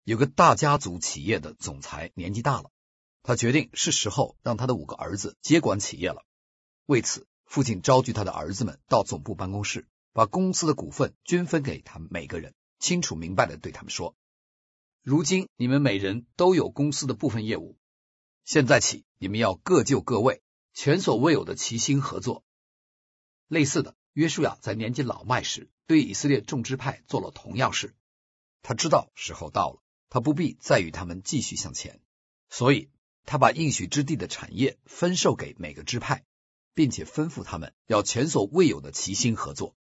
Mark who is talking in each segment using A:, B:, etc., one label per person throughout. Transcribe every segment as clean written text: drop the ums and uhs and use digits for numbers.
A: 有个大家族企业的总裁年纪大了，他决定是时候让他的5个儿子接管企业了。为此，父亲召集他的儿子们到总部办公室，把公司的股份均分给他们每个人，清楚明白地对他们说，如今你们每人都有公司的部分业务，现在起你们要各就各位，前所未有的齐心合作。类似的，约书亚在年纪老迈时对以色列众支派做了同样事。他知道时候到了，他不必再与他们继续向前，所以他把应许之地的产业分授给每个支派，并且吩咐他们要前所未有的齐心合作。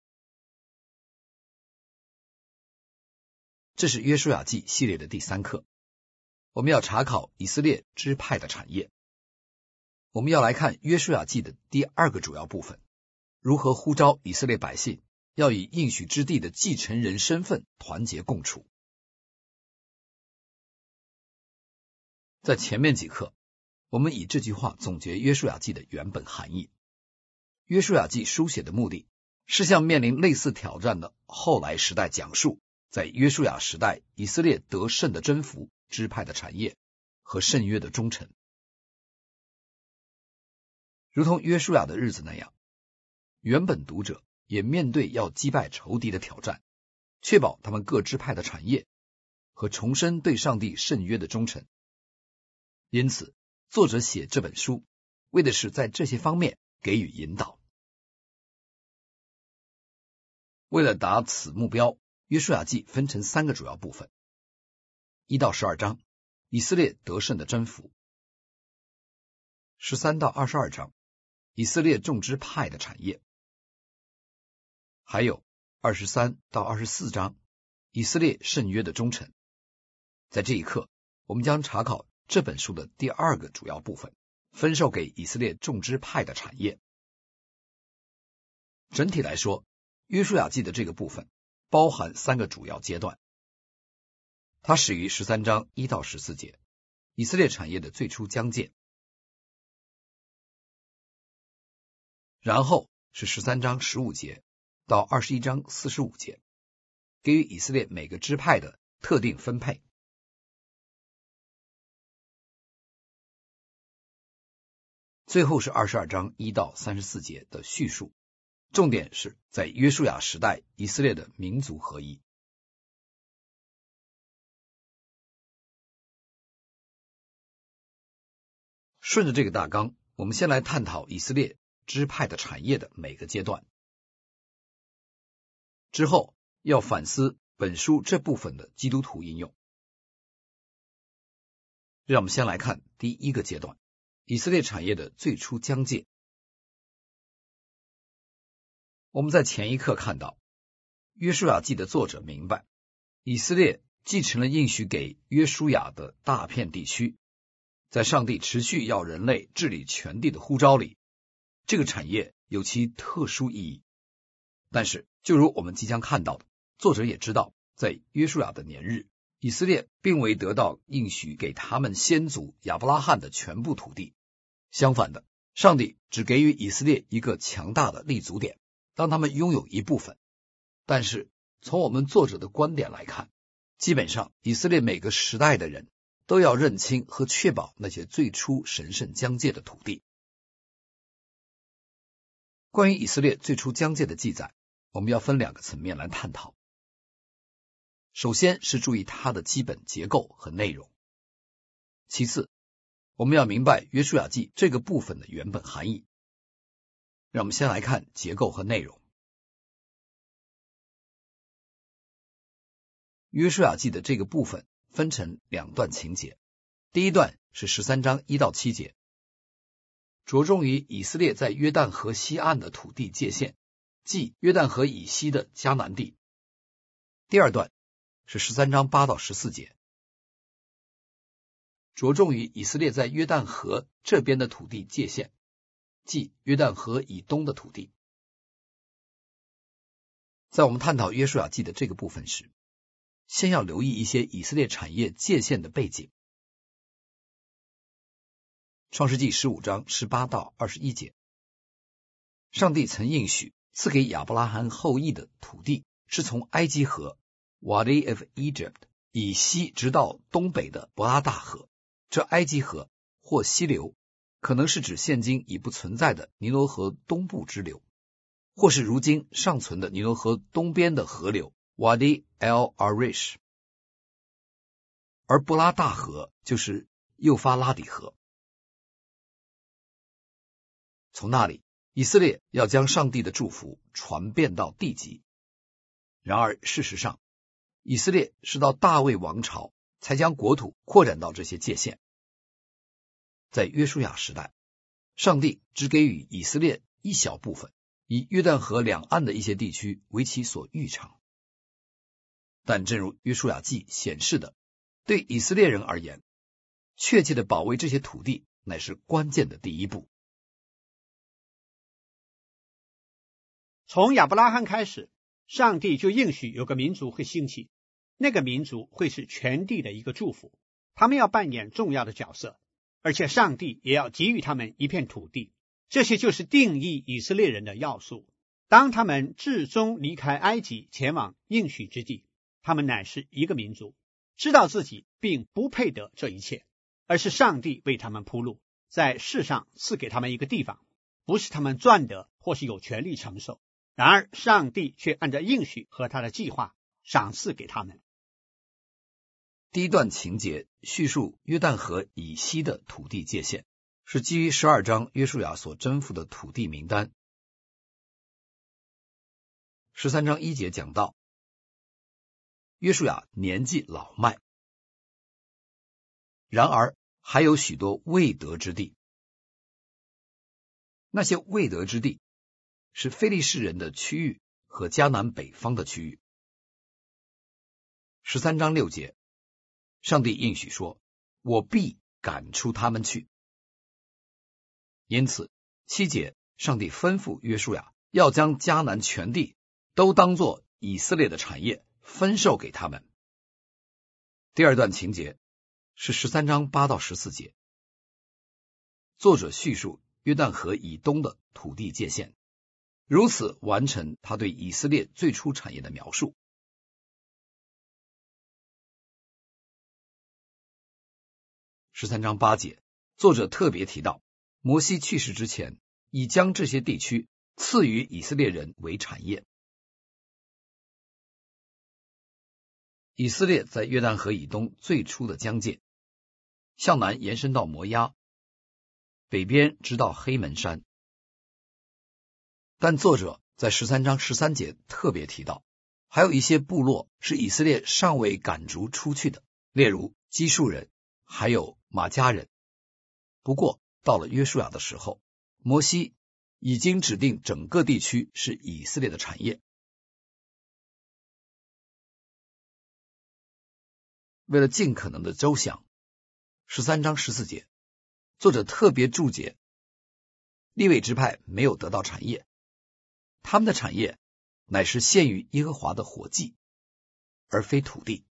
A: 这是约书亚记系列的第3课，我们要查考以色列支派的产业。我们要来看约书亚记的第2个主要部分，如何呼召以色列百姓要以应许之地的继承人身份团结共处。在前面几课，我们以这句话总结约书亚记的原本含义。约书亚记书写的目的是向面临类似挑战的后来时代讲述在约书亚时代以色列得胜的征服、支派的产业和圣约的忠诚。如同约书亚的日子那样，原本读者也面对要击败仇敌的挑战，确保他们各支派的产业和重申对上帝圣约的忠诚。因此，作者写这本书，为的是在这些方面给予引导。为了达此目标，约书亚记分成3个主要部分：1到12章，以色列得胜的征服；13到22章，以色列众支派的产业；还有23到24章，以色列圣约的忠诚。在这一课，我们将查考这本书的第2个主要部分，分授给以色列众支派的产业。整体来说，约书亚记的这个部分包含3个主要阶段。它始于13章1到14节，以色列产业的最初疆界。然后是13章15节到21章45节，给予以色列每个支派的特定分配。最后是22章1到34节的叙述，重点是在约书亚时代以色列的民族合一。顺着这个大纲，我们先来探讨以色列支派的产业的每个阶段，之后要反思本书这部分的基督徒应用。让我们先来看第1个阶段，以色列产业的最初疆界。我们在前一课看到，约书亚记的作者明白，以色列继承了应许给约书亚的大片地区，在上帝持续要人类治理全地的呼召里，这个产业有其特殊意义。但是，就如我们即将看到的，作者也知道，在约书亚的年日，以色列并未得到应许给他们先祖亚伯拉罕的全部土地。相反的，上帝只给予以色列一个强大的立足点，让他们拥有一部分。但是，从我们作者的观点来看，基本上以色列每个时代的人都要认清和确保那些最初神圣疆界的土地。关于以色列最初疆界的记载，我们要分2个层面来探讨。首先是注意它的基本结构和内容，其次我们要明白约书亚记这个部分的原本含义。让我们先来看结构和内容。约书亚记的这个部分分成2段情节，第一段是13章1到7节，着重于以色列在约旦河西岸的土地界限，即约旦河以西的迦南地。第二段是13章8到14节，着重于以色列在约旦河这边的土地界限，即约旦河以东的土地。在我们探讨约书亚记的这个部分时，先要留意一些以色列产业界限的背景。创世纪15章18到21节，上帝曾应许赐给亚伯拉罕后裔的土地是从埃及河 Wadi of Egypt 以西直到东北的伯拉大河，这埃及河或溪流可能是指现今已不存在的尼罗河东部支流，或是如今尚存的尼罗河东边的河流 Wadi al-Arish， 而伯拉大河就是幼发拉底河。从那里，以色列要将上帝的祝福传遍到地极。然而事实上，以色列是到大卫王朝才将国土扩展到这些界限。在约书亚时代，上帝只给予以色列一小部分，以约旦河两岸的一些地区为其所欲尝。但正如约书亚记显示的，对以色列人而言，确切的保卫这些土地乃是关键的第一步。
B: 从亚伯拉罕开始，上帝就应许有个民族会兴起，那个民族会是全地的一个祝福，他们要扮演重要的角色，而且上帝也要给予他们一片土地。这些就是定义以色列人的要素。当他们至终离开埃及前往应许之地，他们乃是一个民族，知道自己并不配得这一切，而是上帝为他们铺路，在世上赐给他们一个地方，不是他们赚得或是有权利承受。然而上帝却按照应许和他的计划赏赐给他们。
A: 第一段情节叙述约旦河以西的土地界限，是基于12章约书亚所征服的土地名单。13章1节讲到，约书亚年纪老迈，然而还有许多未得之地。那些未得之地是非利士人的区域和迦南北方的区域。13章6节，上帝应许说，我必赶出他们去。因此7节，上帝吩咐约书亚要将迦南全地都当作以色列的产业分授给他们。第二段情节是13章8到14节，作者叙述约旦河以东的土地界限，如此完成他对以色列最初产业的描述。13章8节，作者特别提到，摩西去世之前，已将这些地区赐予以色列人为产业。以色列在约旦河以东最初的疆界，向南延伸到摩押，北边直到黑门山。但作者在13章13节特别提到，还有一些部落是以色列尚未赶逐出去的，例如基述人，还有马加人。不过到了约书亚的时候，摩西已经指定整个地区是以色列的产业。为了尽可能的周详，13章14节，作者特别注解，利未支派没有得到产业，他们的产业乃是献于耶和华的火祭，而非土地。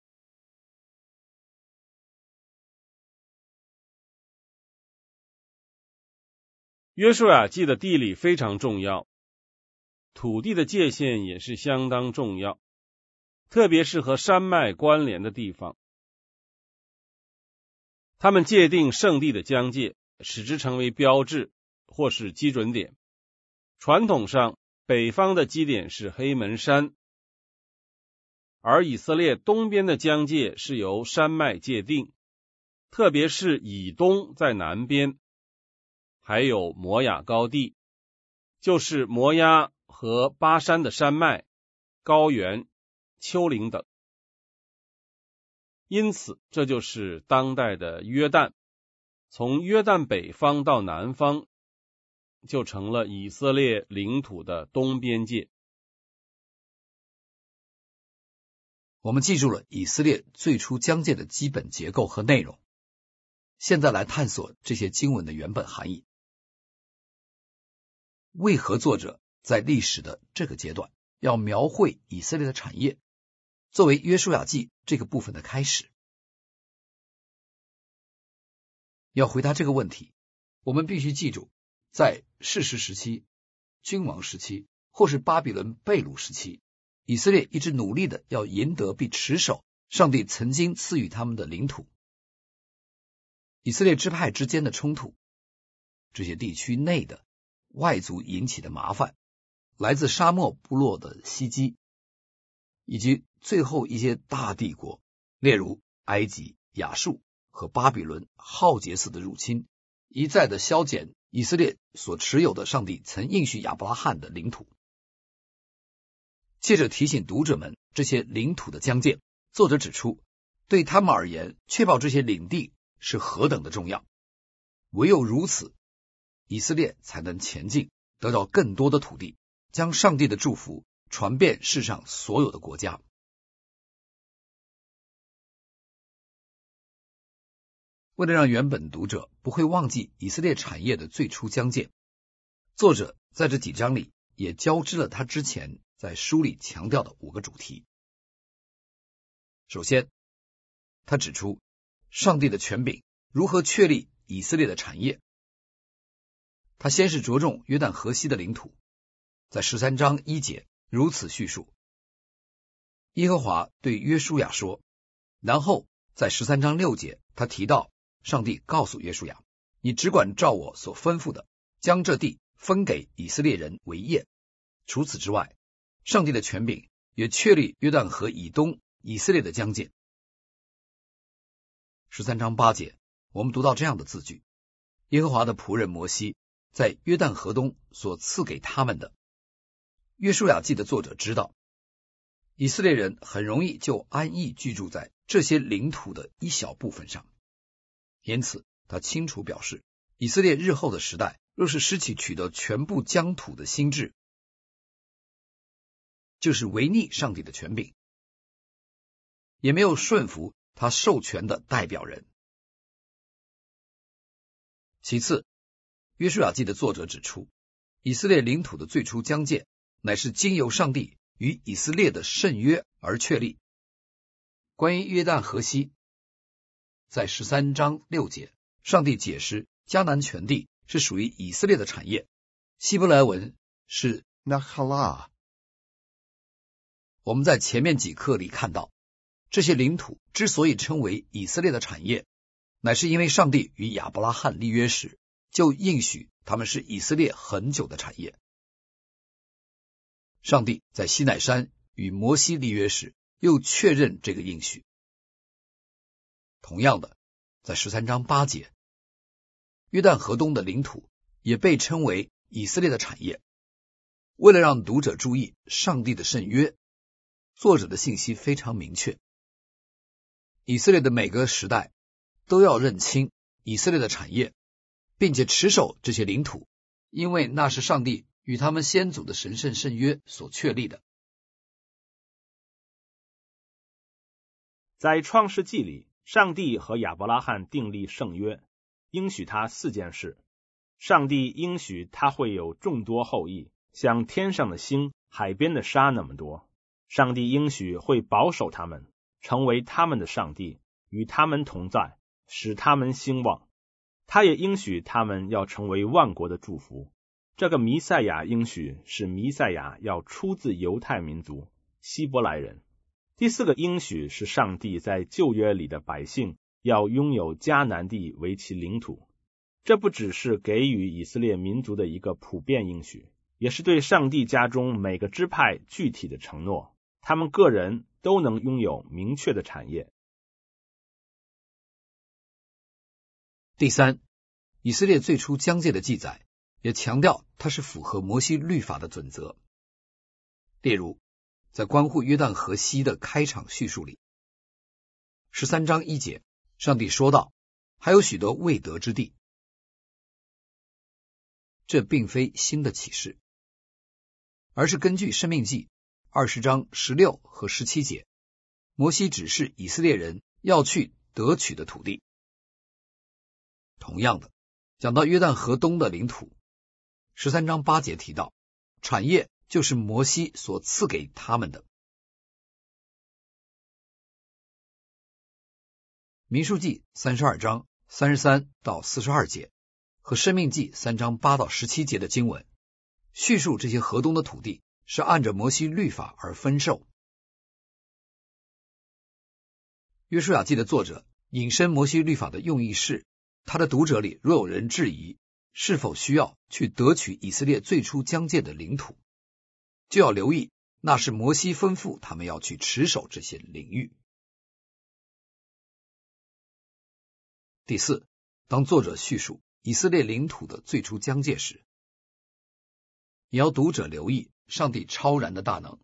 C: 约书亚记的地理非常重要，土地的界限也是相当重要，特别是和山脉关联的地方。他们界定圣地的疆界，使之成为标志或是基准点。传统上，北方的基点是黑门山，而以色列东边的疆界是由山脉界定，特别是以东在南边，还有摩亚高地，就是摩押和巴山的山脉、高原、丘陵等。因此，这就是当代的约旦。从约旦北方到南方，就成了以色列领土的东边界。
A: 我们记住了以色列最初疆界的基本结构和内容，现在来探索这些经文的原本含义。为何作者在历史的这个阶段要描绘以色列的产业，作为约书亚记这个部分的开始？要回答这个问题，我们必须记住，在士师时期、君王时期，或是巴比伦被掳时期，以色列一直努力的要赢得并持守上帝曾经赐予他们的领土。以色列支派之间的冲突，这些地区内的外族引起的麻烦，来自沙漠部落的袭击，以及最后一些大帝国，例如埃及、亚述和巴比伦浩劫式的入侵，一再的削减以色列所持有的上帝曾应许亚伯拉罕的领土。借着提醒读者们这些领土的疆界，作者指出，对他们而言，确保这些领地是何等的重要。唯有如此，以色列才能前进，得到更多的土地，将上帝的祝福传遍世上所有的国家。为了让原本读者不会忘记以色列产业的最初疆界，作者在这几章里也交织了他之前在书里强调的5个主题。首先，他指出上帝的权柄如何确立以色列的产业。他先是着重约旦河西的领土，在13章1节如此叙述：耶和华对约书亚说，然后在13章6节他提到上帝告诉约书亚，你只管照我所吩咐的，将这地分给以色列人为业。除此之外，上帝的权柄也确立约旦河以东以色列的疆界。13章8节我们读到这样的字句：耶和华的仆人摩西在约旦河东所赐给他们的。约书亚记的作者知道，以色列人很容易就安逸居住在这些领土的一小部分上，因此他清楚表示，以色列日后的时代若是失去取得全部疆土的心志，就是违逆上帝的权柄，也没有顺服他授权的代表人。其次，约书亚记的作者指出，以色列领土的最初疆界乃是经由上帝与以色列的圣约而确立。关于约旦河西，在13章6节，上帝解释迦南全地是属于以色列的产业，希伯来文是 Nachalah。 我们在前面几课里看到，这些领土之所以称为以色列的产业，乃是因为上帝与亚伯拉罕立约时就应许他们是以色列很久的产业。上帝在西乃山与摩西立约时又确认这个应许。同样的，在13章8节，约旦河东的领土也被称为以色列的产业。为了让读者注意上帝的圣约，作者的信息非常明确，以色列的每个时代都要认清以色列的产业，并且持守这些领土，因为那是上帝与他们先祖的神圣圣约所确立的。
C: 在创世纪里，上帝和亚伯拉罕订立圣约，应许他4件事。上帝应许他会有众多后裔，像天上的星、海边的沙那么多。上帝应许会保守他们，成为他们的上帝，与他们同在，使他们兴旺。他也应许他们要成为万国的祝福。这个弥赛亚应许是弥赛亚要出自犹太民族希伯来人。第4个应许是上帝在旧约里的百姓要拥有迦南地为其领土。这不只是给予以色列民族的一个普遍应许，也是对上帝家中每个支派具体的承诺，他们个人都能拥有明确的产业。
A: 第3，以色列最初疆界的记载也强调它是符合摩西律法的准则。例如，在关乎约旦河西的开场叙述里，13章1节，上帝说道，还有许多未得之地。这并非新的启示，而是根据申命记20章16和17节，摩西指示以色列人要去得取的土地。同样的，讲到约旦河东的领土，13章8节提到，产业就是摩西所赐给他们的。民数记32章33到42节和申命记3章8到17节的经文，叙述这些河东的土地是按着摩西律法而分授。 约书亚记的作者引申摩西律法的用意是，他的读者里若有人质疑是否需要去得取以色列最初疆界的领土，就要留意那是摩西吩咐他们要去持守这些领域。第四，当作者叙述以色列领土的最初疆界时，也要读者留意上帝超然的大能。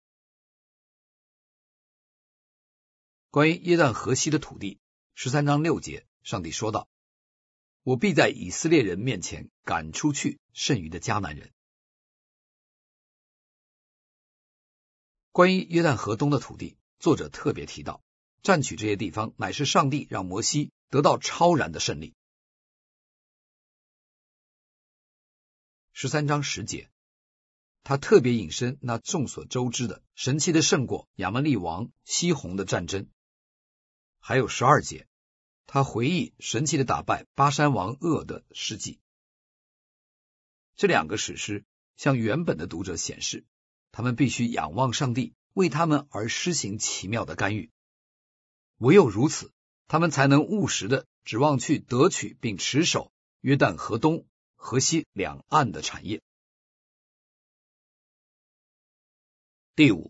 A: 关于约旦河西的土地，13章6节，上帝说道：我必在以色列人面前赶出去剩余的迦南人。关于约旦河东的土地，作者特别提到，占取这些地方乃是上帝让摩西得到超然的胜利。13章10节，他特别引申那众所周知的神奇的胜过亚扪利王西宏的战争。还有12节，他回忆神奇的打败巴珊王噩的事迹。这两个史诗向原本的读者显示，他们必须仰望上帝为他们而施行奇妙的干预，唯有如此，他们才能务实的指望去得取并持守约旦河东、河西两岸的产业。第五，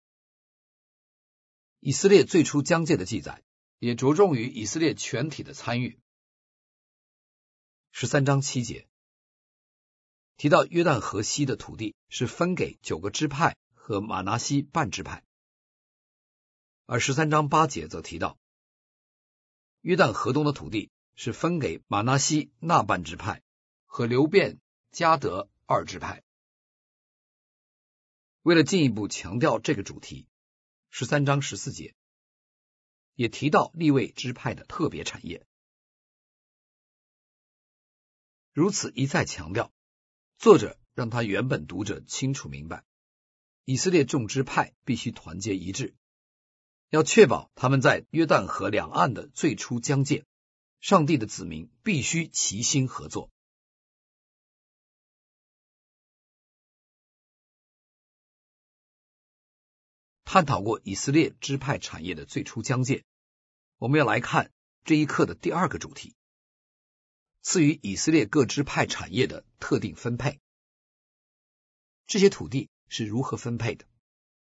A: 以色列最初疆界的记载也着重于以色列全体的参与。13章7节提到约旦河西的土地是分给9个支派和玛拿西半支派，而13章8节则提到约旦河东的土地是分给玛拿西那半支派和流便、迦得2支派。为了进一步强调这个主题，13章14节也提到利未支派的特别产业。如此一再强调，作者让他原本读者清楚明白，以色列众支派必须团结一致，要确保他们在约旦河两岸的最初疆界，上帝的子民必须齐心合作。探讨过以色列支派产业的最初疆界，我们要来看这一课的第二个主题，赐予以色列各支派产业的特定分配。这些土地是如何分配的？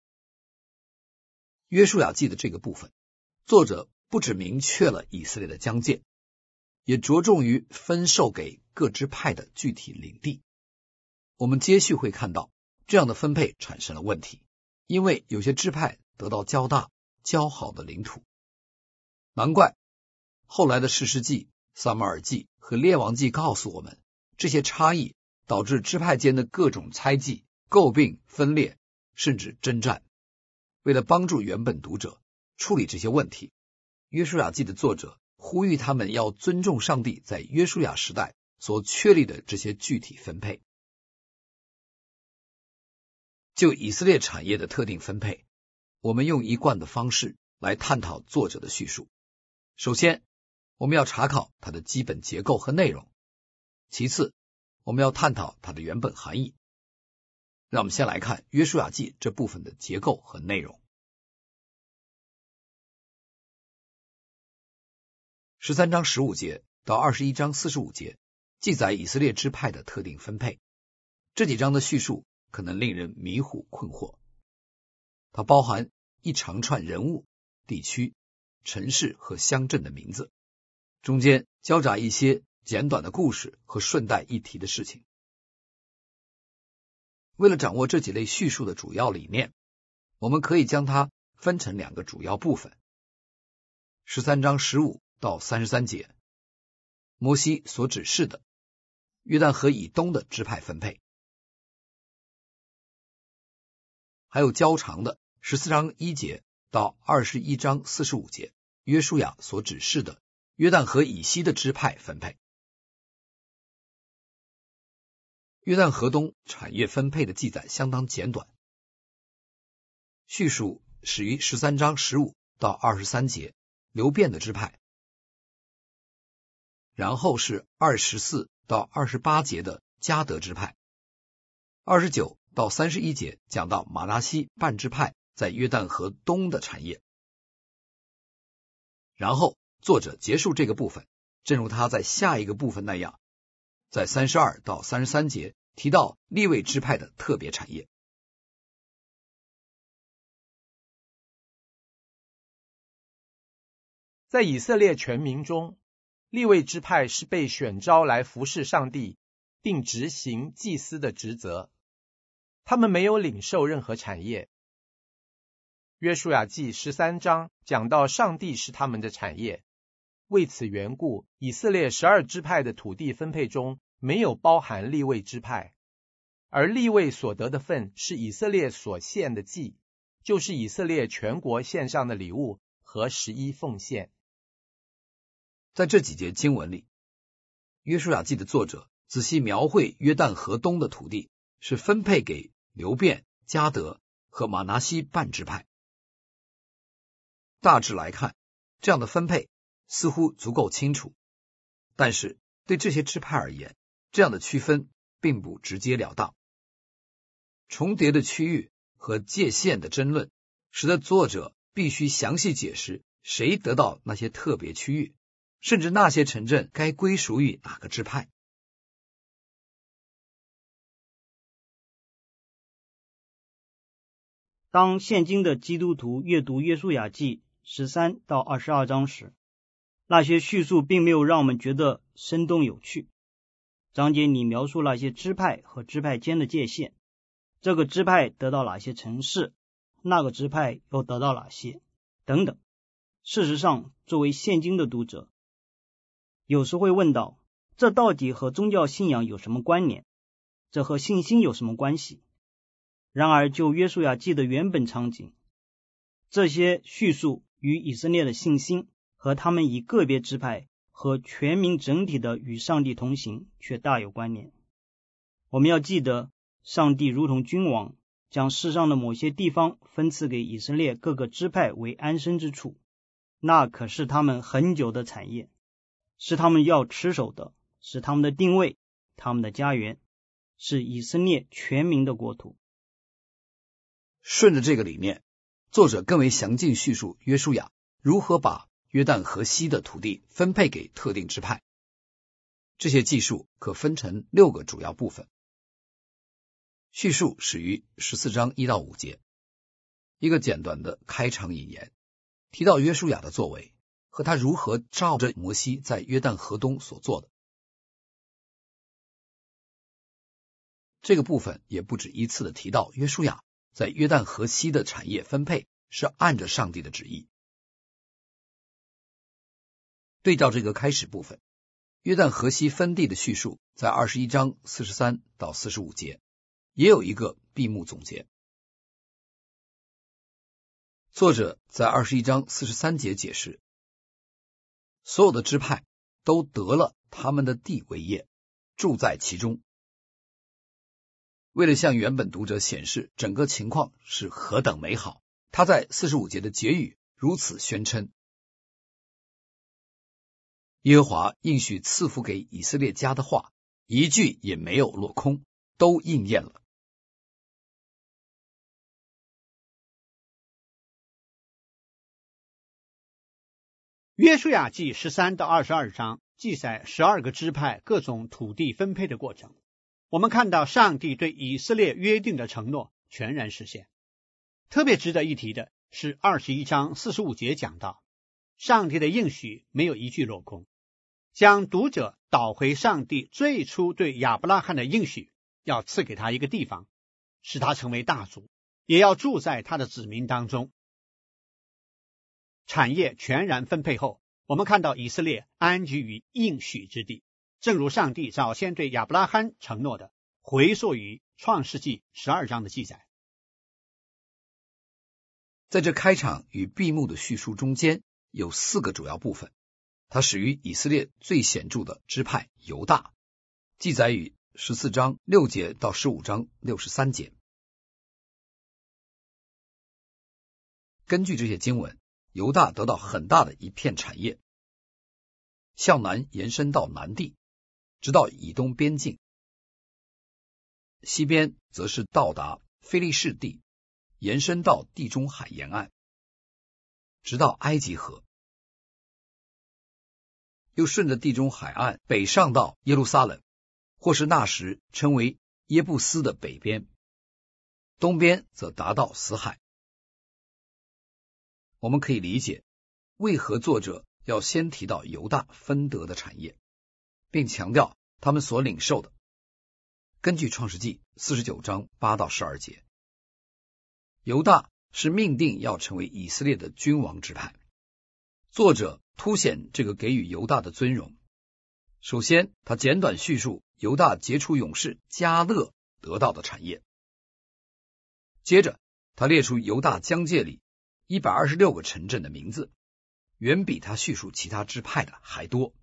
A: 约书亚记的这个部分，作者不只明确了以色列的疆界，也着重于分授给各支派的具体领地。我们接续会看到，这样的分配产生了问题，因为有些支派得到较大、较好的领土。难怪后来的士师记、撒母耳记和列王记告诉我们，这些差异导致支派间的各种猜忌、诟病、分裂，甚至征战。为了帮助原本读者处理这些问题，约书亚记的作者呼吁他们要尊重上帝在约书亚时代所确立的这些具体分配。就以色列产业的特定分配，我们用一贯的方式来探讨作者的叙述。首先，我们要查考它的基本结构和内容；其次，我们要探讨它的原本含义。让我们先来看约书亚记这部分的结构和内容。13章15节到21章45节记载以色列支派的特定分配。这几章的叙述可能令人迷糊困惑，它包含一长串人物、地区、城市和乡镇的名字，中间交杂一些简短的故事和顺带一提的事情。为了掌握这几类叙述的主要理念，我们可以将它分成两个主要部分。13章15到33节，摩西所指示的约旦河以东的支派分配，还有较长的14章1节到21章45节，约书亚所指示的约旦河以西的支派分配。约旦河东产业分配的记载相当简短，叙述始于13章15到23节流便的支派，然后是24到28节的迦得支派，29到31节讲到玛拿西半支派在约旦河东的产业。 然后作者结束这个部分，正如他在下一个部分那样，在32到33节提到利未支派的特别产业。
D: 在以色列全民中，利未支派是被选召来服侍上帝并执行祭司的职责，他们没有领受任何产业。约书亚记13章讲到上帝是他们的产业，为此缘故，以色列12支派的土地分配中没有包含利未支派，而利未所得的份是以色列所献的祭，就是以色列全国献上的礼物和11奉献。
A: 在这几节经文里，约书亚记的作者仔细描绘约旦河东的土地是分配给流便、迦得和玛拿西半支派。大致来看，这样的分配似乎足够清楚，但是对这些支派而言，这样的区分并不直截了当。重叠的区域和界限的争论，使得作者必须详细解释谁得到那些特别区域，甚至那些城镇该归属于哪个支派。
E: 当现今的基督徒阅读约书亚记13到22章时，那些叙述并没有让我们觉得生动有趣。章节里描述那些支派和支派间的界限，这个支派得到哪些城市，那个支派又得到哪些，等等。事实上，作为现今的读者，有时会问到，这到底和宗教信仰有什么关联？这和信心有什么关系？然而就约书亚记的原本场景，这些叙述与以色列的信心和他们以个别支派和全民整体的与上帝同行却大有关联。我们要记得，上帝如同君王，将世上的某些地方分赐给以色列各个支派为安身之处，那可是他们很久的产业，是他们要持守的，是他们的定位，他们的家园，是以色列全民的国土。
A: 顺着这个理念，作者更为详尽叙述约书亚如何把约旦河西的土地分配给特定支派。这些记述可分成6个主要部分。叙述始于14章1到5节，一个简短的开场引言，提到约书亚的作为和他如何照着摩西在约旦河东所做的。这个部分也不止一次的提到约书亚在约旦河西的产业分配是按着上帝的旨意。对照这个开始部分，约旦河西分地的叙述在21章43到45节也有一个闭幕总结。作者在21章43节解释，所有的支派都得了他们的地为业，住在其中。为了向原本读者显示整个情况是何等美好，他在45节的结语如此宣称：耶和华应许赐福给以色列家的话，一句也没有落空，都应验了。
B: 约书亚记13到22章记载12个支派各种土地分配的过程。我们看到上帝对以色列约定的承诺全然实现。特别值得一提的是21章45节讲到，上帝的应许没有一句落空，将读者导回上帝最初对亚伯拉罕的应许，要赐给他一个地方，使他成为大族，也要住在他的子民当中。产业全然分配后，我们看到以色列安居于应许之地，正如上帝早先对亚伯拉罕承诺的，回溯于创世纪12章的记载。
A: 在这开场与闭幕的叙述中间有4个主要部分，它始于以色列最显著的支派犹大，记载于14章6节到15章63节。根据这些经文，犹大得到很大的一片产业，向南延伸到南地，直到以东边境，西边则是到达非利士地，延伸到地中海沿岸，直到埃及河。 又顺着地中海岸北上到耶路撒冷，或是那时称为耶布斯的北边，东边则达到死海。我们可以理解为何作者要先提到犹大分得的产业，并强调他们所领受的。根据创世纪49章8到12节，犹大是命定要成为以色列的君王支派。作者凸显这个给予犹大的尊荣。首先，他简短叙述犹大杰出勇士迦勒得到的产业。接着，他列出犹大疆界里126个城镇的名字，远比他叙述其他支派的还多。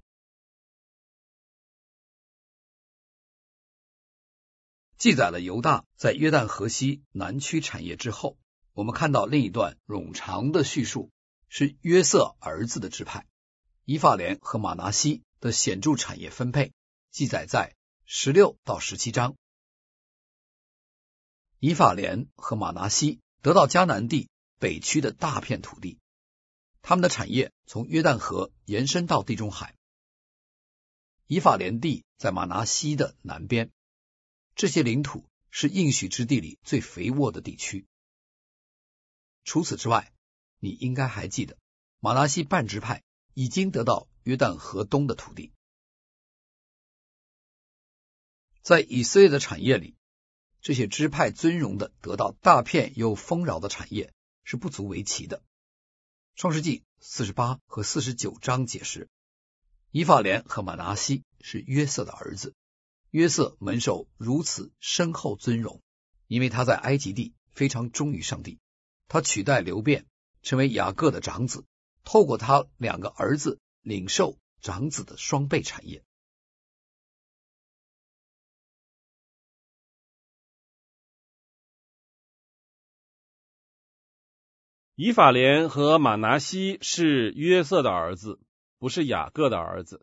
A: 记载了犹大在约旦河西南区产业之后，我们看到另一段冗长的叙述，是约瑟儿子的支派以法莲和马拿西的显著产业分配，记载在16到17章。以法莲和马拿西得到迦南地北区的大片土地，他们的产业从约旦河延伸到地中海。以法莲地在马拿西的南边，这些领土是应许之地里最肥沃的地区。除此之外，你应该还记得马拿西半支派已经得到约旦河东的土地。在以色列的产业里，这些支派尊荣的得到大片又丰饶的产业是不足为奇的。创世纪48和49章解释，以法莲和马拿西是约瑟的儿子，约瑟蒙受如此深厚尊荣，因为他在埃及地非常忠于上帝，他取代流便成为雅各的长子，透过他2个儿子领受长子的双倍产业。
C: 以法莲和马拿西是约瑟的儿子，不是雅各的儿子。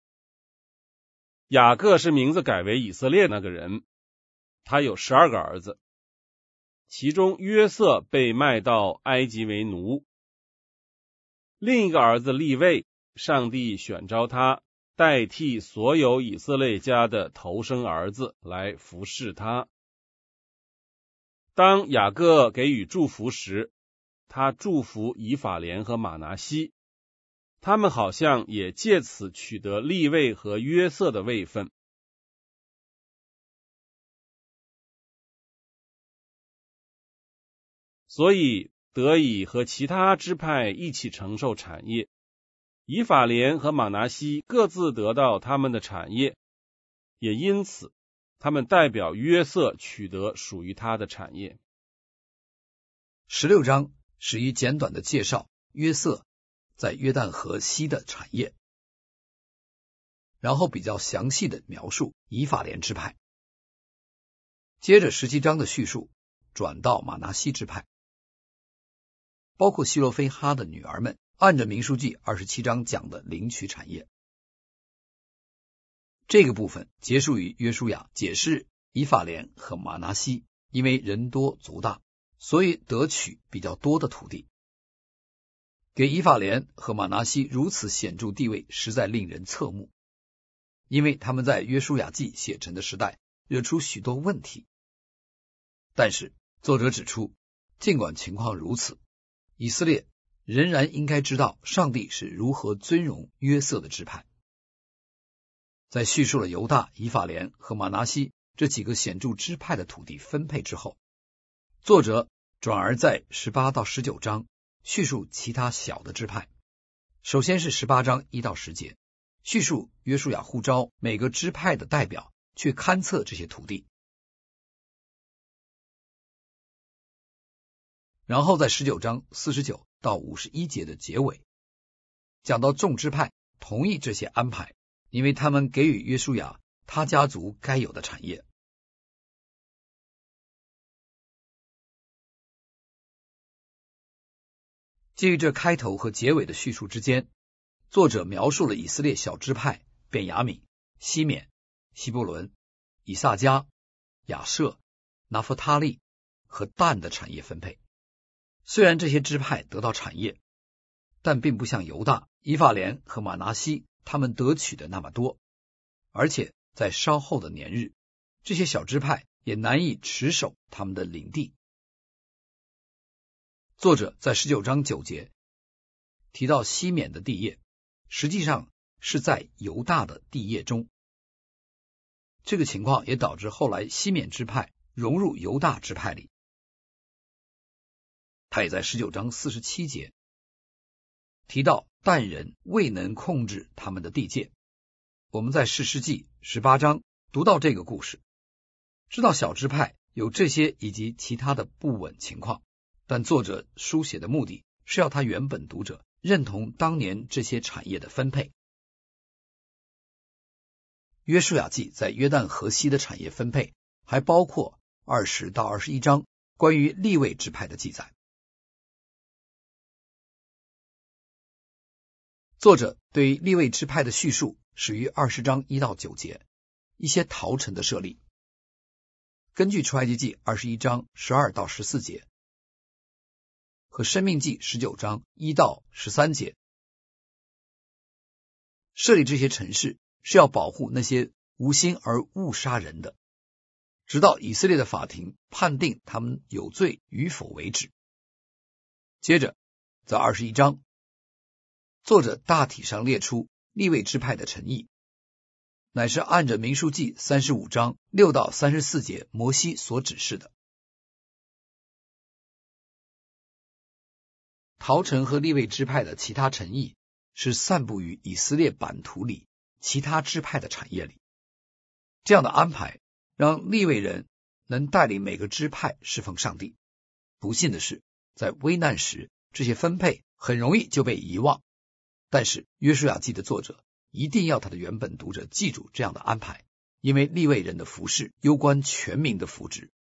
C: 雅各是名字改为以色列那个人，他有12个儿子，其中约瑟被卖到埃及为奴。另一个儿子利未，上帝选召他代替所有以色列家的头生儿子来服侍他。当雅各给予祝福时，他祝福以法莲和马拿西，他们好像也借此取得利位和约瑟的位分。所以得以和其他支派一起承受产业，以法莲和马拿西各自得到他们的产业，也因此他们代表约瑟取得属于他的产业。
A: 16章是以简短的介绍约瑟在约旦河西的产业，然后比较详细的描述以法莲支派。接着17章的叙述转到马拿西支派，包括希罗非哈的女儿们按着民数记27章讲的领取产业。这个部分结束于约书亚解释以法莲和马拿西因为人多族大，所以得取比较多的土地。给以法莲和马拿西如此显著地位实在令人侧目，因为他们在约书亚记写成的时代惹出许多问题。但是作者指出，尽管情况如此，以色列仍然应该知道上帝是如何尊荣约瑟的支派。在叙述了犹大、以法莲和马拿西这几个显著支派的土地分配之后，作者转而在18到19章叙述其他小的支派。首先是18章1到10节，叙述约书亚呼召每个支派的代表去勘测这些土地。然后在19章49到51节的结尾，讲到众支派同意这些安排，因为他们给予约书亚他家族该有的产业。基于这开头和结尾的叙述之间，作者描述了以色列小支派便雅悯、西缅、希伯伦、以萨迦、亚设、拿弗他利和但的产业分配。虽然这些支派得到产业，但并不像犹大、以法莲和马拿西他们得取的那么多，而且在稍后的年日，这些小支派也难以持守他们的领地。作者在19章9节提到西缅的地业，实际上是在犹大的地业中。这个情况也导致后来西缅支派融入犹大支派里。他也在19章47节提到但人未能控制他们的地界。我们在士师记18章读到这个故事，知道小支派有这些以及其他的不稳情况，但作者书写的目的是要他原本读者认同当年这些产业的分配。约书亚记在约旦河西的产业分配还包括20到21章关于利未支派的记载。作者对利未支派的叙述始于20章1到9节，一些逃城的设立。根据出埃及记21章12到14节和申命记19章1到13节，设立这些城市是要保护那些无心而误杀人的，直到以色列的法庭判定他们有罪与否为止。接着在21章，作者大体上列出利未支派的诚意，乃是按着民数记35章6到34节摩西所指示的。逃城和利未支派的其他诚意是散布于以色列版图里其他支派的产业里。这样的安排让利未人能带领每个支派侍奉上帝。不幸的是，在危难时，这些分配很容易就被遗忘。但是约书亚记的作者一定要他的原本读者记住这样的安排，因为利未人的服事攸关全民的福祉。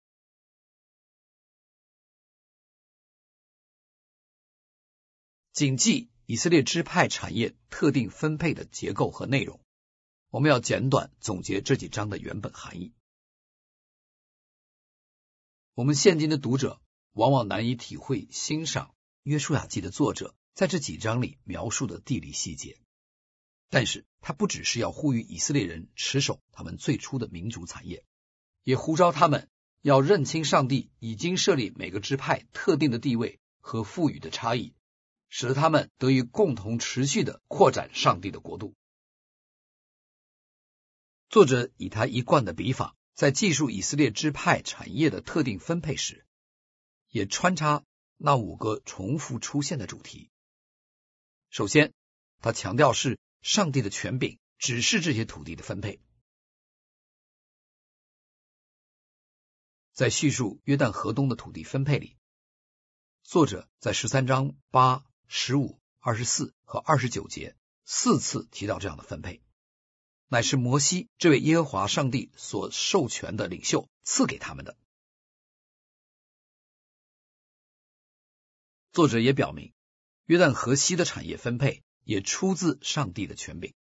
A: 谨记以色列支派产业特定分配的结构和内容，我们要简短总结这几章的原本含义。我们现今的读者往往难以体会欣赏约书亚记的作者在这几章里描述的地理细节，但是他不只是要呼吁以色列人持守他们最初的民族产业，也呼召他们要认清上帝已经设立每个支派特定的地位和赋予的差异，使得他们得以共同持续地扩展上帝的国度。作者以他一贯的笔法，在记述以色列支派产业的特定分配时，也穿插那5个重复出现的主题。首先，他强调是上帝的权柄指示这些土地的分配。在叙述约旦河东的土地分配里，作者在13章8、15、24和29节4次提到这样的分配，乃是摩西这位耶和华上帝所授权的领袖赐给他们的。作者也表明，约旦河西的产业分配也出自上帝的权柄。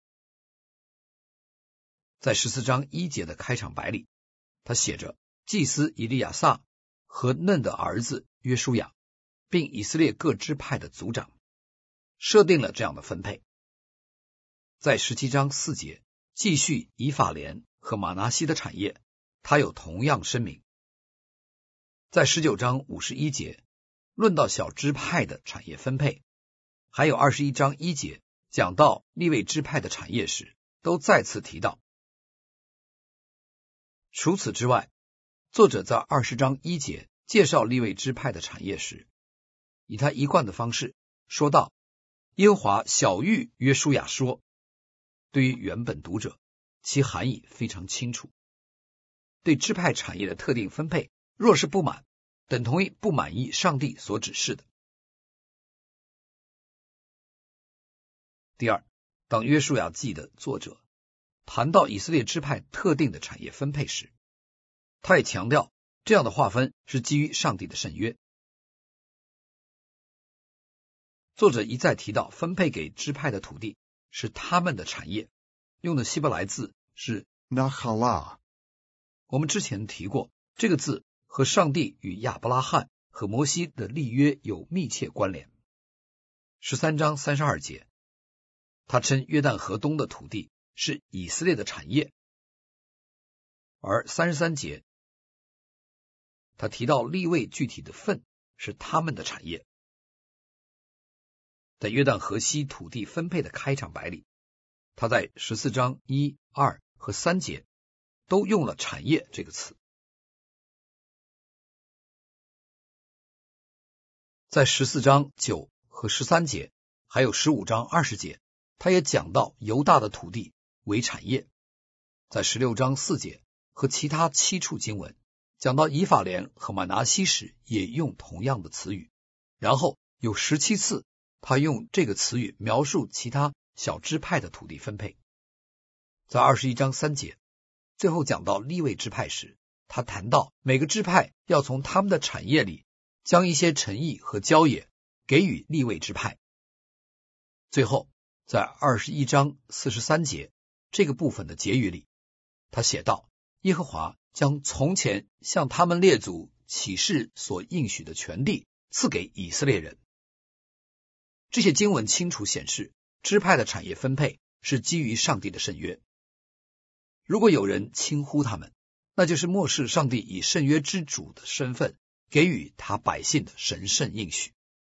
A: 在14章1节的开场白里，他写着祭司以利亚撒和嫩的儿子约书亚，并以色列各支派的族长，设定了这样的分配。在17章4节继续以法莲和玛拿西的产业，他有同样声明。在19章51节论到小支派的产业分配，还有21章1节讲到利未支派的产业时，都再次提到。除此之外，作者在20章1节介绍利未支派的产业时，以他一贯的方式说到，耶和华晓谕约书亚说，对于原本读者，其含义非常清楚。对支派产业的特定分配，若是不满，等同于不满意上帝所指示的。第二，当约书亚记的作者谈到以色列支派特定的产业分配时，他也强调这样的划分是基于上帝的圣约。作者一再提到分配给支派的土地是他们的产业，用的希伯来字是 Nachalah。 我们之前提过，这个字和上帝与亚伯拉罕和摩西的立约有密切关联。13章32节， 他称约旦河东的土地是以色列的产业，而33节他提到利未具体的份是他们的产业。在约旦河西土地分配的开场白里，他在14章1、2和3节都用了产业这个词。在14章9和13节还有15章20节，他也讲到犹大的土地为产业。在16章4节和其他7处经文讲到以法莲和玛拿西时也用同样的词语，然后有17次他用这个词语描述其他小支派的土地分配。在21章3节最后讲到利未支派时，他谈到每个支派要从他们的产业里将一些城邑和郊野给予利未支派。最后在21章43节这个部分的结语里，他写道，耶和华将从前向他们列祖起誓所应许的全地赐给以色列人。这些经文清楚显示，支派的产业分配是基于上帝的圣约。如果有人轻忽他们，那就是漠视上帝以圣约之主的身份给予他百姓的神圣应许。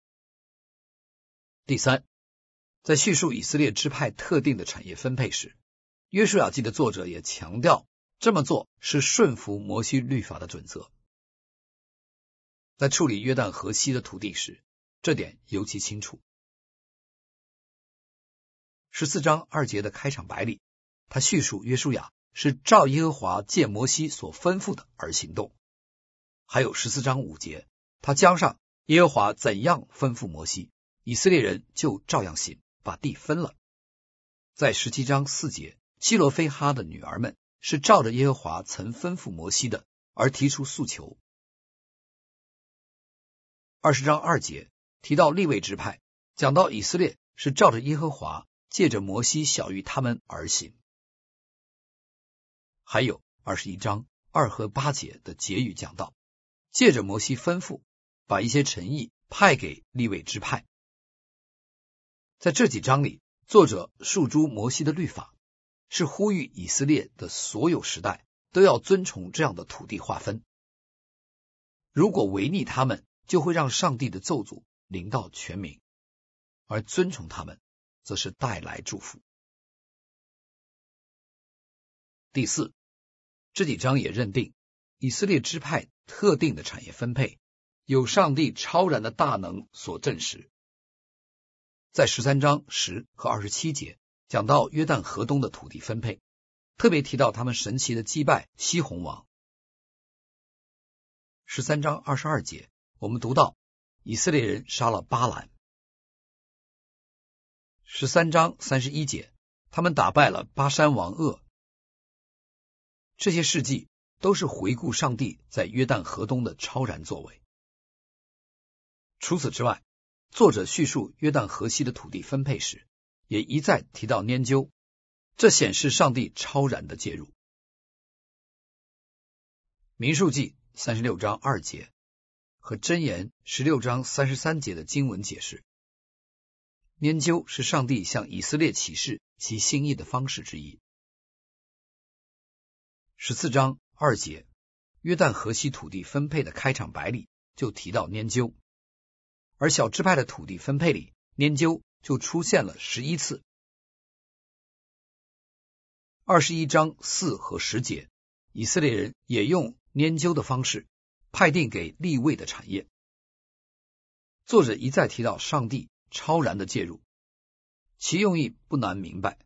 A: 第三，在叙述以色列支派特定的产业分配时，约书亚记的作者也强调这么做是顺服摩西律法的准则。在处理约旦河西的土地时，这点尤其清楚。14章2节的开场白里，他叙述约书亚是照耶和华借摩西所吩咐的而行动。还有14章5节，他加上耶和华怎样吩咐摩西，以色列人就照样行，把地分了。在17章4节，希罗非哈的女儿们是照着耶和华曾吩咐摩西的而提出诉求。20章2节提到利未支派，讲到以色列是照着耶和华借着摩西晓谕他们而行。还有21章2和8节的结语讲到，借着摩西吩咐把一些城邑派给利未支派。在这几章里，作者述诸摩西的律法，是呼吁以色列的所有时代都要遵从这样的土地划分。如果违逆他们，就会让上帝的咒诅临到全民，而遵从他们则是带来祝福。第四，这几章也认定以色列支派特定的产业分配有上帝超然的大能所证实。在13章10和27节讲到约旦河东的土地分配，特别提到他们神奇的击败西宏王。13章22节我们读到以色列人杀了巴兰。13章31节他们打败了巴珊王噩。这些事迹都是回顾上帝在约旦河东的超然作为。除此之外，作者叙述约旦河西的土地分配时，也一再提到拈阄，这显示上帝超然的介入。民数记36章2节和箴言16章33节的经文解释，拈阄是上帝向以色列启示其心意的方式之一。14章2节约旦河西土地分配的开场白里就提到拈阄，而小支派的土地分配里，拈阄就出现了11次。21章4和10节，以色列人也用拈阄的方式派定给利未的产业。作者一再提到上帝超然的介入，其用意不难明白。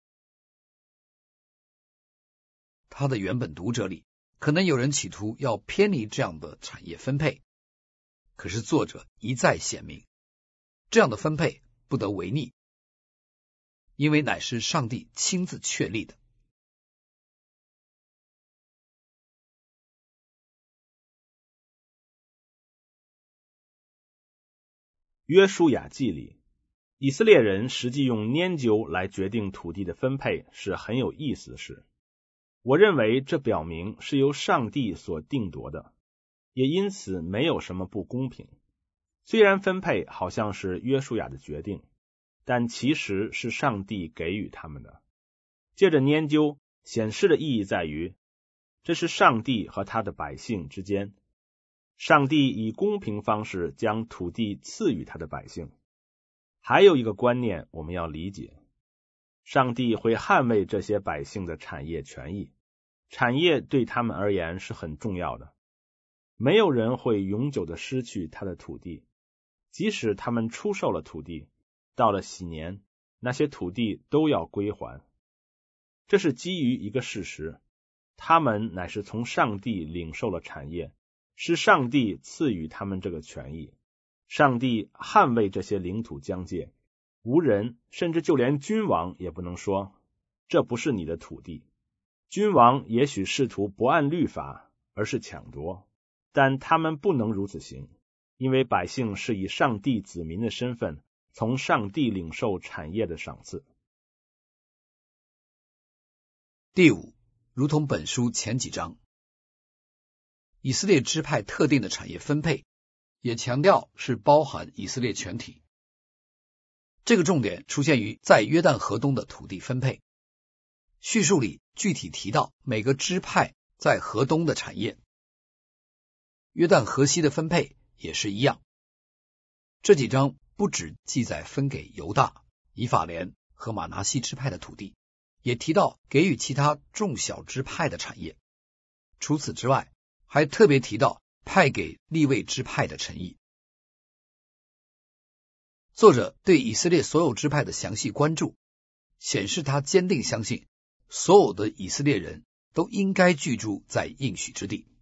A: 他的原本读者里，可能有人企图要偏离这样的产业分配，可是作者一再显明，这样的分配不得违逆，因为乃是上帝亲自确立的。
C: 约书亚记里，以色列人实际用拈阄来决定土地的分配是很有意思的事。我认为这表明是由上帝所定夺的，也因此没有什么不公平。虽然分配好像是约书亚的决定，
F: 但其实是上帝给予他们的。接着研究显示的意义在于，这是上帝和他的百姓之间，上帝以公平方式将土地赐予他的百姓。还有一个观念我们要理解，上帝会捍卫这些百姓的产业权益，产业对他们而言是很重要的。没有人会永久的失去他的土地，即使他们出售了土地，到了禧年，那些土地都要归还。这是基于一个事实，他们乃是从上帝领受了产业，是上帝赐予他们这个权益。上帝捍卫这些领土疆界，无人，甚至就连君王也不能说这不是你的土地。君王也许试图不按律法，而是抢夺，但他们不能如此行，因为百姓是以上帝子民的身份从上帝领受产业的赏赐。
A: 第五，如同本书前几章，以色列支派特定的产业分配也强调是包含以色列全体。这个重点出现于在约旦河东的土地分配。叙述里具体提到每个支派在河东的产业，约旦河西的分配也是一样。这几章不只记载分给犹大、以法莲和玛拿西支派的土地，也提到给予其他众小支派的产业。除此之外，还特别提到派给利未支派的诚意。作者对以色列所有支派的详细关注，显示他坚定相信所有的以色列人都应该居住在应许之地。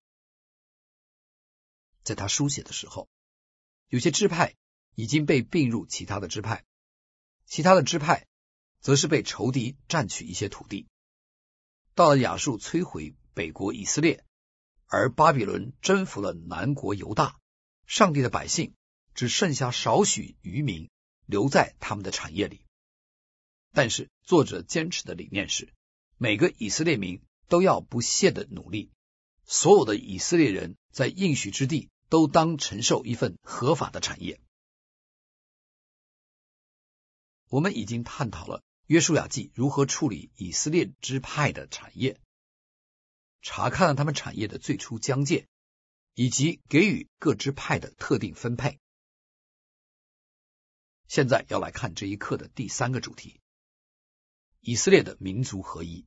A: 在他书写的时候，有些支派已经被并入其他的支派，其他的支派则是被仇敌占取一些土地。到了亚述摧毁北国以色列，而巴比伦征服了南国犹大，上帝的百姓只剩下少许渔民留在他们的产业里。但是作者坚持的理念是，每个以色列民都要不懈的努力，所有的以色列人在应许之地都当承受一份合法的产业。我们已经探讨了约书亚记如何处理以色列支派的产业，查看了他们产业的最初疆界，以及给予各支派的特定分配。现在要来看这一课的第三个主题，以色列的民族合一。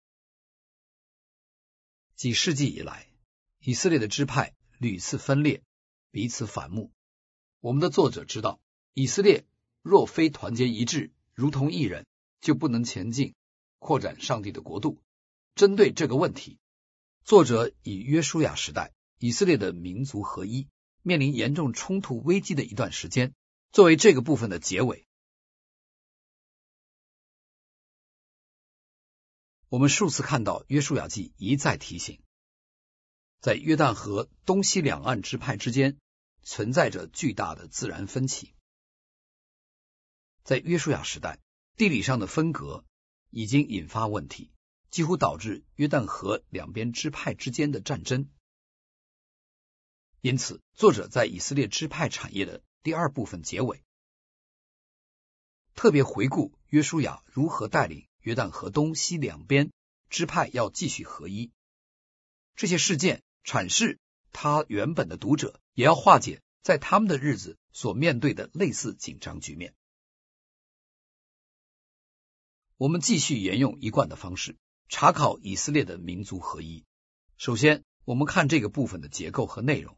A: 几世纪以来，以色列的支派屡次分裂，彼此反目。我们的作者知道，以色列若非团结一致，如同一人，就不能前进，扩展上帝的国度。针对这个问题，作者以约书亚时代以色列的民族合一面临严重冲突危机的一段时间作为这个部分的结尾。我们数次看到约书亚记一再提醒，在约旦河东西两岸支派之间存在着巨大的自然分歧。在约书亚时代，地理上的分隔已经引发问题，几乎导致约旦河两边支派之间的战争。因此，作者在以色列支派产业的第二部分结尾，特别回顾约书亚如何带领约旦河东西两边支派要继续合一。这些事件阐释他原本的读者也要化解在他们的日子所面对的类似紧张局面。我们继续沿用一贯的方式，查考以色列的民族合一。首先，我们看这个部分的结构和内容。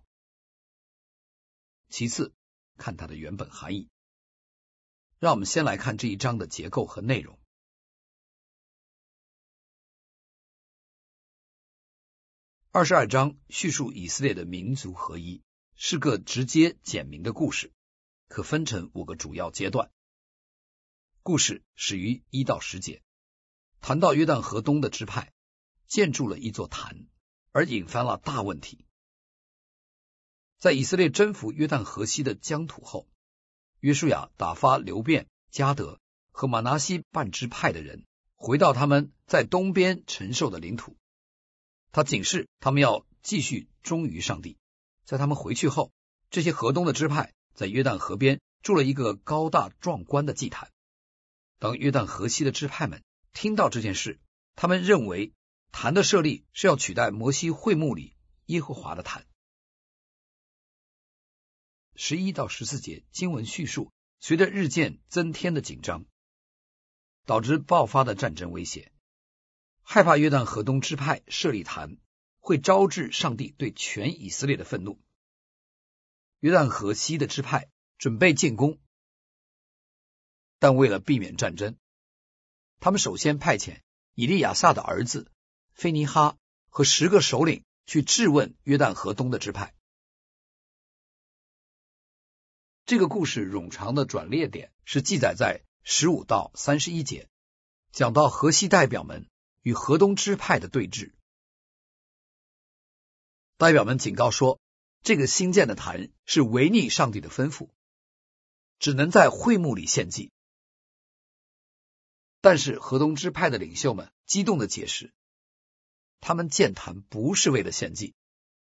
A: 其次，看它的原本含义。让我们先来看这一章的结构和内容。22章叙述以色列的民族合一，是个直接简明的故事，可分成5个主要阶段。故事始于1到10节，谈到约旦河东的支派建筑了一座坛，而引发了大问题。在以色列征服约旦河西的疆土后，约书亚打发流便、迦得和玛拿西半支派的人回到他们在东边承受的领土。他警示他们要继续忠于上帝。在他们回去后，这些河东的支派在约旦河边筑了一个高大壮观的祭坛， 当约旦河西的支派们听到这件事，他们认为坛的设立是要取代摩西会幕里耶和华的坛。11到14节经文叙述，随着日渐增添的紧张，导致爆发的战争威胁，害怕约旦河东支派设立坛会招致上帝对全以色列的愤怒。约旦河西的支派准备进攻，但为了避免战争，他们首先派遣以利亚撒的儿子菲尼哈和10个首领去质问约旦河东的支派。这个故事冗长的转捩点是记载在15到31节，讲到河西代表们与河东支派的对峙。代表们警告说，这个新建的坛是违逆上帝的吩咐，只能在会幕里献祭。但是河东支派的领袖们激动地解释，他们建坛不是为了献祭，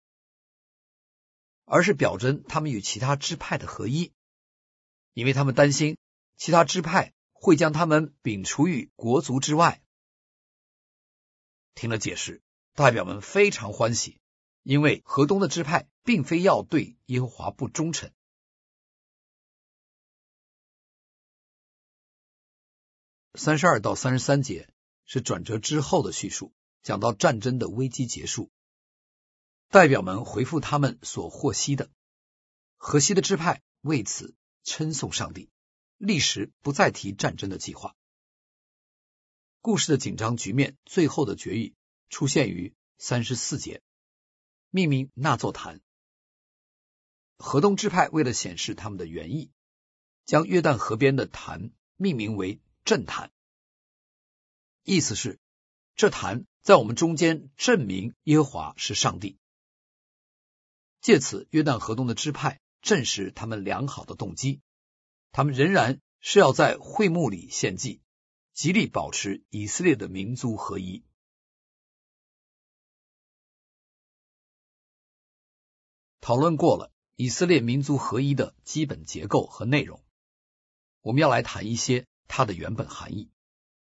A: 而是表征他们与其他支派的合一，因为他们担心其他支派会将他们摒除于国族之外。听了解释，代表们非常欢喜，因为河东的支派并非要对耶和华不忠诚。32到33节是转折之后的叙述，讲到战争的危机结束，代表们回复他们所获悉的，河西的支派为此称颂上帝，历时不再提战争的计划。故事的紧张局面最后的决议出现于34节，命名那座坛。河东支派为了显示他们的原意，将约旦河边的坛命名为正坛，意思是这坛在我们中间证明耶和华是上帝。借此约旦河东的支派证实他们良好的动机，他们仍然是要在会幕里献祭，极力保持以色列的民族合一。讨论过了以色列民族合一的基本结构和内容，我们要来谈一些它的原本含义。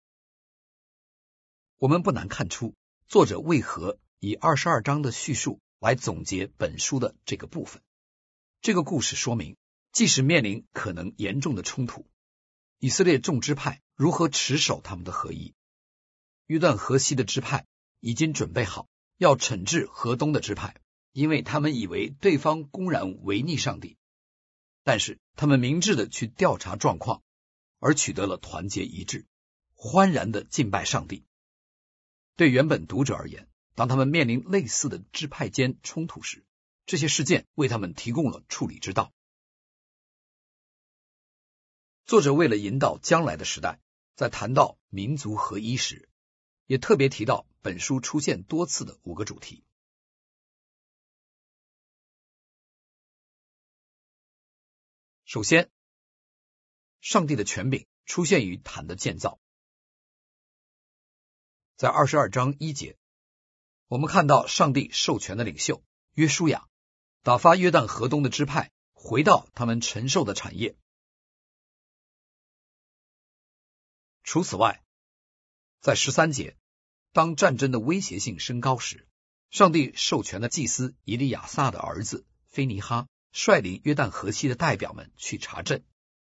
A: 我们不难看出，作者为何以22章的叙述来总结本书的这个部分。这个故事说明，即使面临可能严重的冲突，以色列众支派如何持守他们的合一。约旦河西的支派已经准备好要惩治河东的支派，因为他们以为对方公然违逆上帝，但是他们明智的去调查状况，而取得了团结一致，欢然的敬拜上帝。对原本读者而言，当他们面临类似的支派间冲突时，这些事件为他们提供了处理之道。作者为了引导将来的时代，在谈到民族合一时，也特别提到本书出现多次的5个主题。首先，上帝的权柄出现于坛的建造。在22章1节，我们看到上帝授权的领袖约书亚打发约旦河东的支派回到他们承受的产业。除此外，在13节，当战争的威胁性升高时，上帝授权的祭司以利亚撒的儿子菲尼哈率领约旦河西的代表们去查证。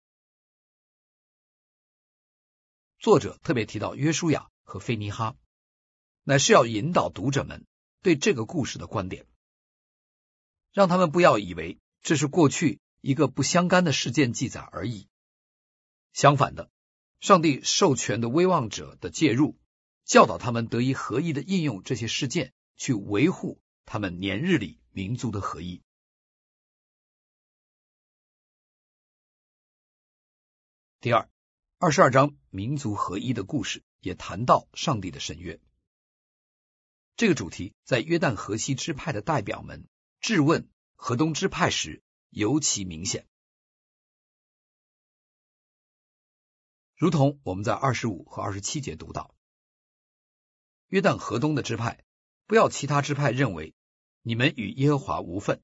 A: 作者特别提到约书亚和菲尼哈，乃是要引导读者们对这个故事的观点，让他们不要以为这是过去一个不相干的事件记载而已。相反的，上帝授权的威望者的介入，教导他们得以合一的应用这些事件，去维护他们年日里民族的合一。第二，22章民族合一的故事也谈到上帝的圣约。这个主题在约旦河西支派的代表们质问河东支派时尤其明显。如同我们在25和27节读到，约旦河东的支派不要其他支派认为你们与耶和华无份。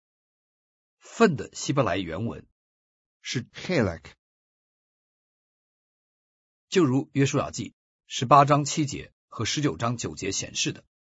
A: 份的希伯来原文是 chelek， 就如约书亚记18章7节和19章9节显示的。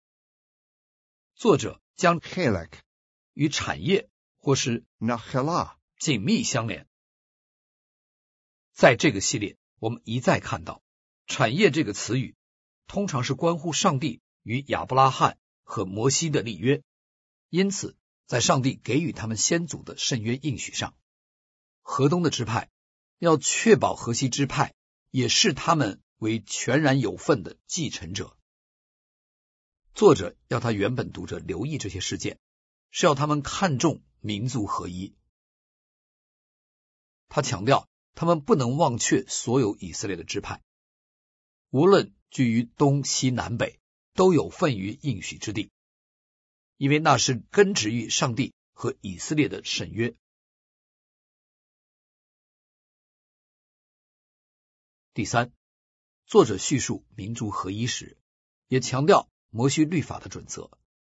A: 作者将
G: Chelek
A: 与产业或是
G: Nachela
A: 紧密相连。在这个系列，我们一再看到产业这个词语通常是关乎上帝与亚伯拉罕和摩西的立约，因此在上帝给予他们先祖的圣约应许上，河东的支派要确保河西支派也视他们为全然有份的继承者。作者要他原本读者留意这些事件，是要他们看重民族合一。他强调他们不能忘却所有以色列的支派，无论居于东西南北，都有份于应许之地，因为那是根植于上帝和以色列的圣约。第三，作者叙述民族合一时，也强调摩西律法的准则。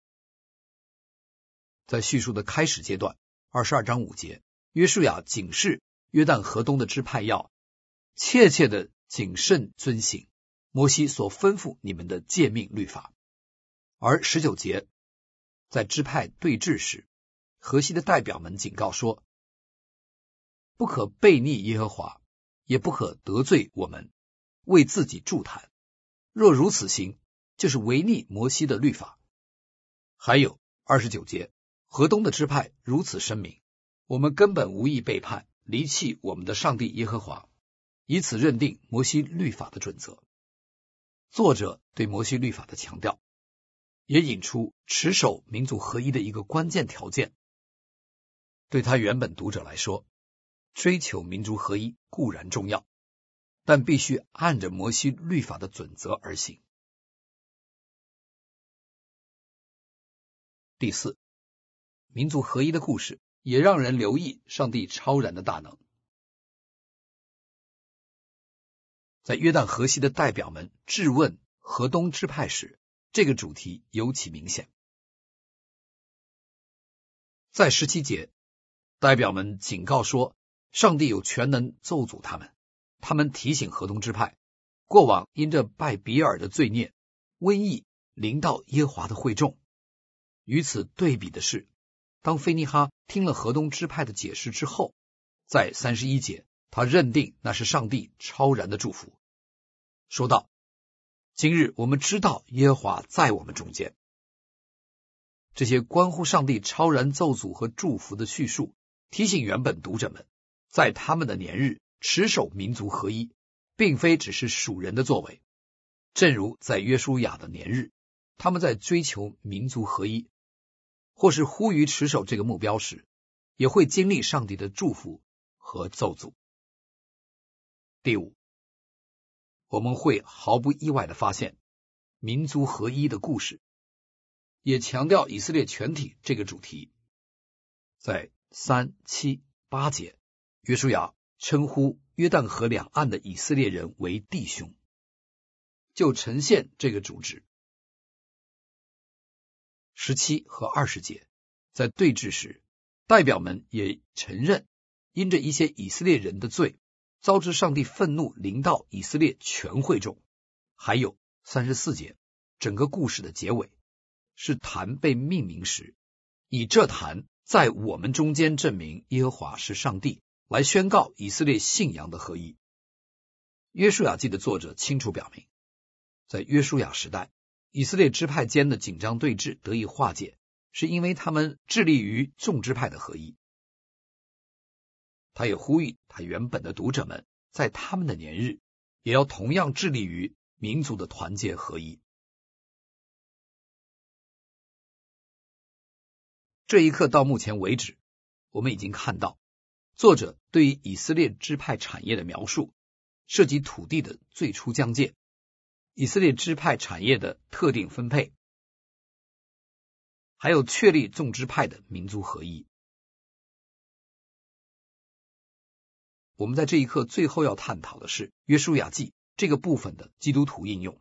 A: 在叙述的开始阶段22章5节，约书亚警示约旦河东的支派要切切的谨慎遵行摩西所吩咐你们的诫命律法。而19节在支派对峙时，河西的代表们警告说，不可悖逆耶和华，也不可得罪我们，为自己筑坛，若如此行，就是违逆摩西的律法。还有29节，河东的支派如此声明，我们根本无意背叛离弃我们的上帝耶和华，以此认定摩西律法的准则。作者对摩西律法的强调，也引出持守民族合一的一个关键条件。对他原本读者来说，追求民族合一固然重要，但必须按着摩西律法的准则而行。第四，民族合一的故事也让人留意上帝超然的大能。在约旦河西的代表们质问河东支派时，这个主题尤其明显。在17节，代表们警告说，上帝有权能咒诅他们。他们提醒河东支派，过往因着拜比尔的罪孽，瘟疫临到耶和华的会众。与此对比的是，当非尼哈听了河东支派的解释之后，在31节，他认定那是上帝超然的祝福，说道，今日我们知道耶和华在我们中间。这些关乎上帝超然咒诅和祝福的叙述，提醒原本读者们，在他们的年日持守民族合一，并非只是属人的作为。正如在约书亚的年日，他们在追求民族合一，或是呼吁持守这个目标时，也会经历上帝的祝福和咒诅。第五，我们会毫不意外地发现，民族合一的故事也强调以色列全体这个主题。在3、7、8节，约书亚称呼约旦河两岸的以色列人为弟兄，就呈现这个主旨。17和20节，在对峙时，代表们也承认，因着一些以色列人的罪，遭致上帝愤怒临到以色列全会众。还有34节，整个故事的结尾是坛被命名时，以这坛在我们中间证明耶和华是上帝，来宣告以色列信仰的合一。约书亚记的作者清楚表明，在约书亚时代，以色列支派间的紧张对峙得以化解，是因为他们致力于众支派的合一。他也呼吁他原本的读者们，在他们的年日也要同样致力于民族的团结合一。这一刻到目前为止，我们已经看到作者对于以色列支派产业的描述，涉及土地的最初疆界，以色列支派产业的特定分配，还有确立众支派的民族合一。我们在这一课最后要探讨的是约书亚记这个部分的基督徒应用。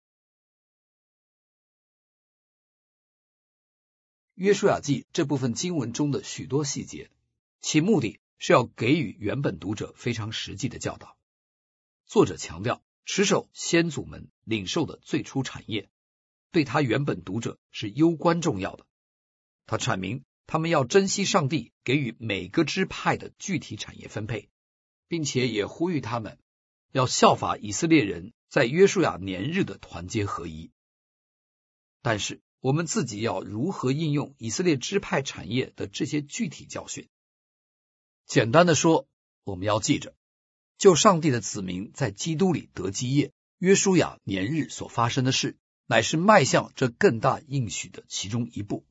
A: 约书亚记这部分经文中的许多细节，其目的是要给予原本读者非常实际的教导。 作者强调持守先祖们领受的最初产业，对他原本读者是攸关重要的。他阐明他们要珍惜上帝给予每个支派的具体产业分配，并且也呼吁他们要效法以色列人在约书亚年日的团结合一。但是我们自己要如何应用以色列支派产业的这些具体教训？简单的说，我们要记着，就上帝的子民在基督里得基业，约书亚年日所发生的事，乃是迈向这更大应许的其中一步。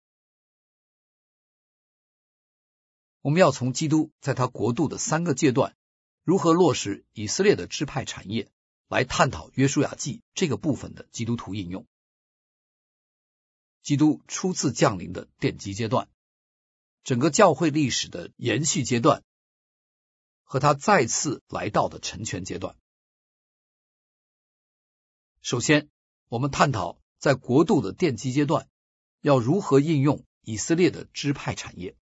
A: 我们要从基督在他国度的3个阶段如何落实以色列的支派产业，来探讨约书亚记这个部分的基督徒应用。基督初次降临的奠基阶段，整个教会历史的延续阶段，和他再次来到的成全阶段。首先，我们探讨在国度的奠基阶段要如何应用以色列的支派产业。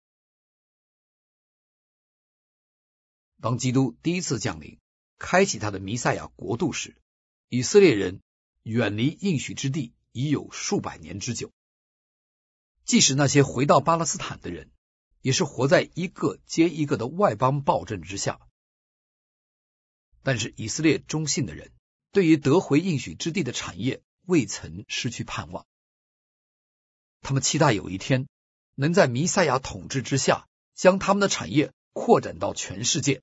A: 当基督第一次降临，开启他的弥赛亚国度时，以色列人远离应许之地已有数百年之久。即使那些回到巴勒斯坦的人，也是活在一个接一个的外邦暴政之下。但是以色列忠信的人，对于得回应许之地的产业未曾失去盼望。他们期待有一天能在弥赛亚统治之下，将他们的产业扩展到全世界。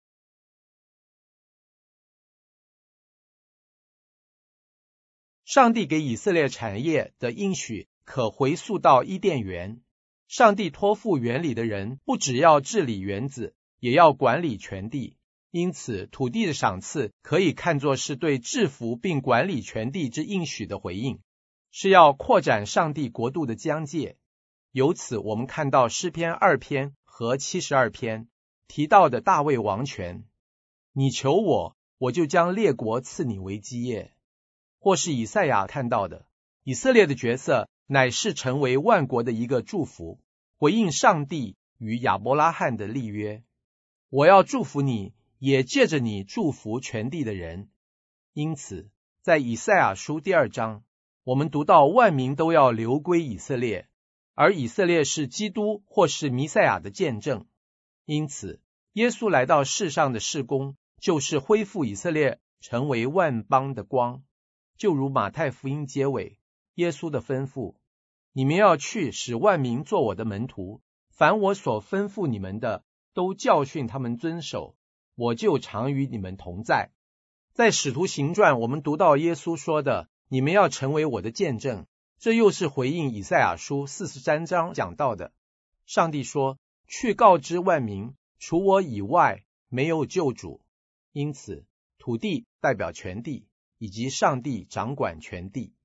D: 上帝给以色列产业的应许可回溯到伊甸园。上帝托付园里的人，不只要治理园子，也要管理全地。因此，土地的赏赐可以看作是对制服并管理全地之应许的回应，是要扩展上帝国度的疆界。由此，我们看到诗篇2篇和72篇提到的大卫王权。你求我，我就将列国赐你为基业。或是以赛亚看到的，以色列的角色乃是成为万国的一个祝福，回应上帝与亚伯拉罕的立约。我要祝福你，也借着你祝福全地的人。因此，在以赛亚书第2章，我们读到万民都要流归以色列，而以色列是基督或是弥赛亚的见证。因此，耶稣来到世上的事工，就是恢复以色列成为万邦的光。就如马太福音结尾耶稣的吩咐，你们要去，使万民做我的门徒，凡我所吩咐你们的，都教训他们遵守，我就常与你们同在。在使徒行传，我们读到耶稣说的，你们要成为我的见证，这又是回应以赛亚书43章讲到的。上帝说，去告知万民，除我以外没有救主。因此，土地代表全地，以及上帝掌管全地。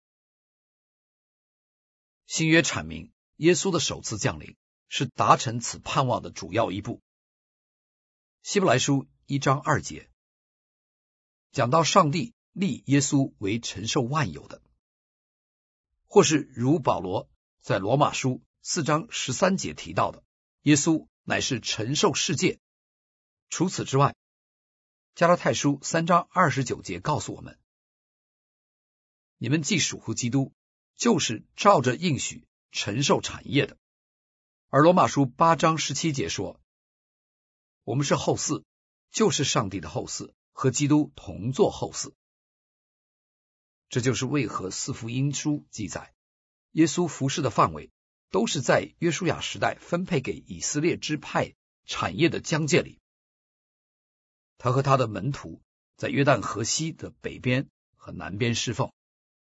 A: 新约阐明耶稣的首次降临是达成此盼望的主要一步。希伯来书1章2节讲到上帝立耶稣为承受万有的，或是如保罗在罗马书4章13节提到的，耶稣乃是承受世界。除此之外，加拉太书3章29节告诉我们，你们既属乎基督，就是照着应许承受产业的。而罗马书8章17节说，我们是后嗣，就是上帝的后嗣，和基督同作后嗣。这就是为何四福音书记载，耶稣服事的范围都是在约书亚时代分配给以色列支派产业的疆界里。他和他的门徒在约旦河西的北边和南边侍奉，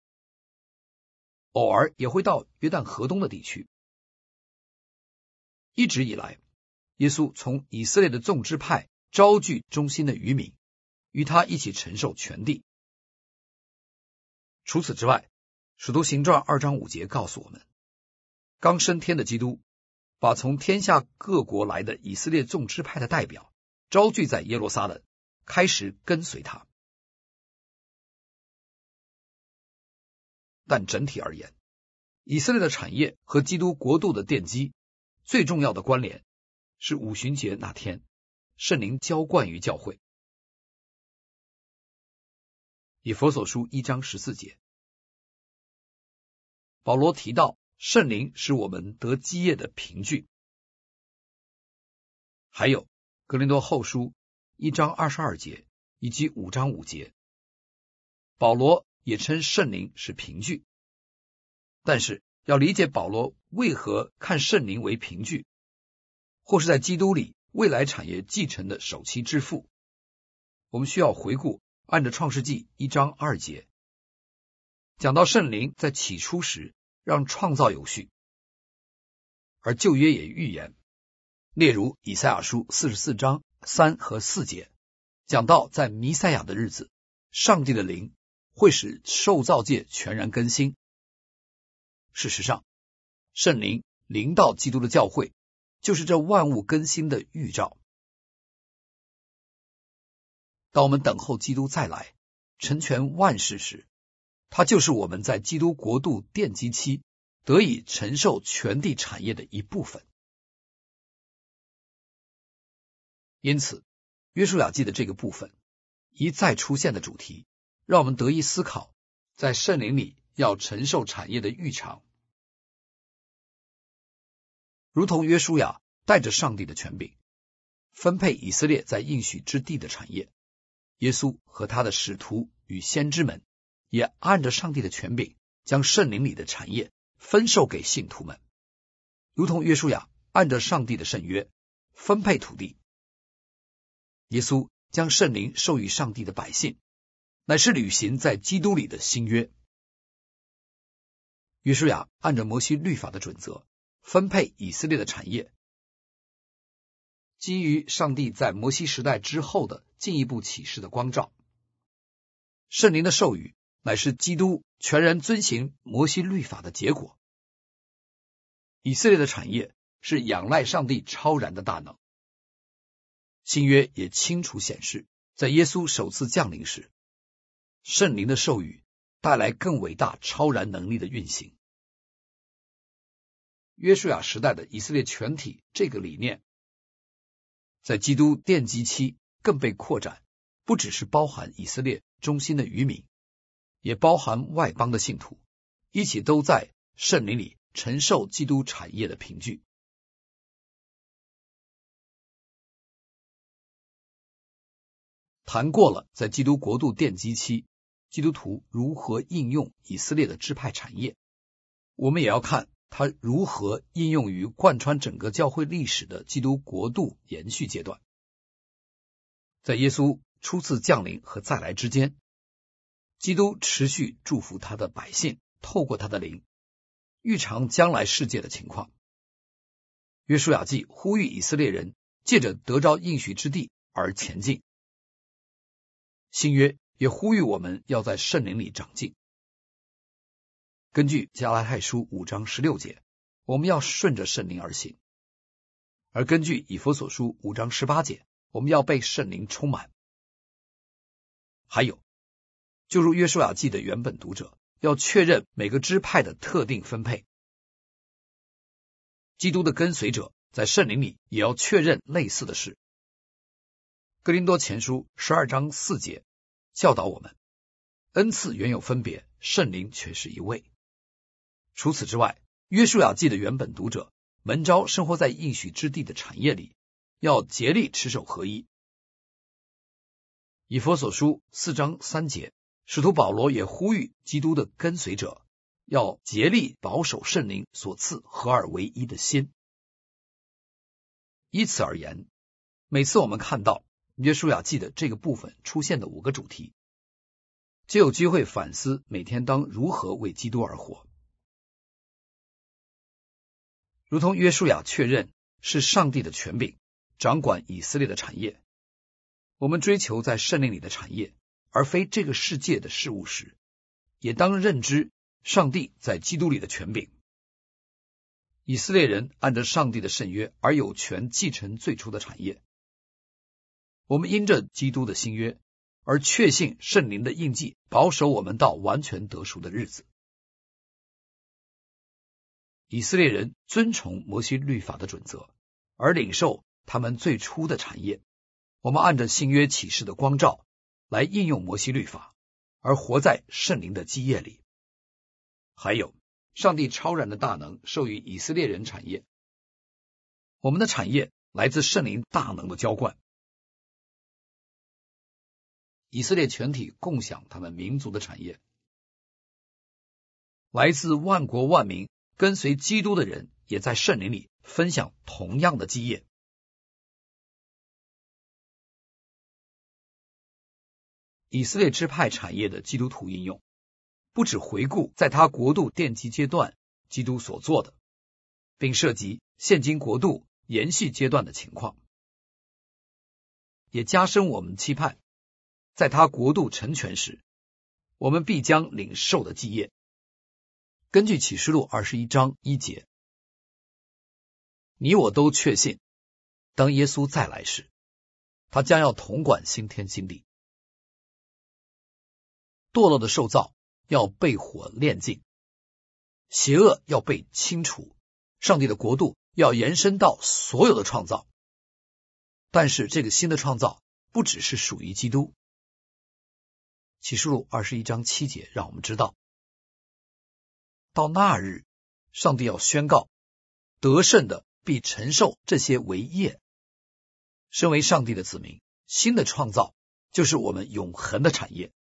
A: 偶尔也会到约旦河东的地区。一直以来，耶稣从以色列的众支派招聚忠心的渔民，与他一起承受全地。除此之外，使徒行传2章5节告诉我们，刚升天的基督把从天下各国来的以色列众支派的代表招聚在耶路撒冷，开始跟随他。但整体而言，以色列的产业和基督国度的奠基最重要的关联是五旬节那天圣灵浇灌于教会。 以弗所书1章14节，保罗提到圣灵是我们得基业的凭据。还有哥林多后书1章22节以及5章5节，保罗也称圣灵是凭据。但是要理解保罗为何看圣灵为凭据，或是在基督里未来产业继承的首期之父，我们需要回顾按着创世纪1章2节，讲到圣灵在起初时让创造有序，而旧约也预言，例如以赛亚书44章3和4节，讲到在弥赛亚的日子，上帝的灵会使受造界全然更新。事实上，圣灵临到基督的教会，就是这万物更新的预兆。当我们等候基督再来，成全万事时，他就是我们在基督国度奠基期得以承受全地产业的一部分。因此，约书亚记的这个部分一再出现的主题，让我们得以思考在圣灵里要承受产业的预尝。如同约书亚带着上帝的权柄，分配以色列在应许之地的产业，耶稣和他的使徒与先知们也按着上帝的权柄，将圣灵里的产业分授给信徒们，如同约书亚按着上帝的圣约分配土地。耶稣将圣灵授予上帝的百姓，乃是履行在基督里的新约。约书亚按着摩西律法的准则分配以色列的产业，基于上帝在摩西时代之后的进一步启示的光照。圣灵的授予乃是基督全然遵行摩西律法的结果。以色列的产业是仰赖上帝超然的大能。新约也清楚显示，在耶稣首次降临时，圣灵的授予带来更伟大超然能力的运行。约书亚时代的以色列全体这个理念，在基督奠基期更被扩展，不只是包含以色列中心的渔民，也包含外邦的信徒，一起都在圣灵里承受基督产业的凭据。谈过了在基督国度奠基期，基督徒如何应用以色列的支派产业，我们也要看他如何应用于贯穿整个教会历史的基督国度延续阶段。在耶稣初次降临和再来之间，基督持续祝福他的百姓，透过他的灵预尝将来世界的情况。约书亚记呼吁以色列人借着得着应许之地而前进，新约也呼吁我们要在圣灵里长进。根据加拉太书5章16节，我们要顺着圣灵而行；而根据以弗所书5章18节，我们要被圣灵充满。还有，就如约书亚记的原本读者要确认每个支派的特定分配，基督的跟随者在圣灵里也要确认类似的事。哥林多前书12章4节教导我们，恩赐原有分别，圣灵却是一位。除此之外，约书亚记的原本读者门召生活在应许之地的产业里，要竭力持守合一。以弗所书4章3节，使徒保罗也呼吁基督的跟随者要竭力保守圣灵所赐合而为一的心。以此而言，每次我们看到约书亚记的这个部分出现的5个主题，就有机会反思每天当如何为基督而活。如同约书亚确认是上帝的权柄掌管以色列的产业，我们追求在圣灵里的产业，而非这个世界的事物时，也当认知上帝在基督里的权柄。以色列人按着上帝的圣约而有权继承最初的产业。我们因着基督的新约而确信圣灵的印记保守我们到完全得赎的日子。以色列人遵从摩西律法的准则，而领受他们最初的产业。我们按着新约启示的光照来应用摩西律法， 而活在圣灵的基业里。还有，上帝超然的大能授予以色列人产业，我们的产业来自圣灵大能的浇灌。以色列全体共享他们民族的产业，来自万国万民跟随基督的人也在圣灵里分享同样的基业。以色列支派产业的基督徒应用，不只回顾在他国度奠基阶段基督所做的，并涉及现今国度延续阶段的情况，也加深我们期盼在他国度成全时，我们必将领受的基业。根据启示录21章1节，你我都确信，当耶稣再来时，他将要统管新天新地。堕落的受造要被火炼尽，邪恶要被清除，上帝的国度要延伸到所有的创造。但是这个新的创造不只是属于基督。启示录21章7节让我们知道，到那日，上帝要宣告，得胜的必承受这些为业。身为上帝的子民，新的创造就是我们永恒的产业。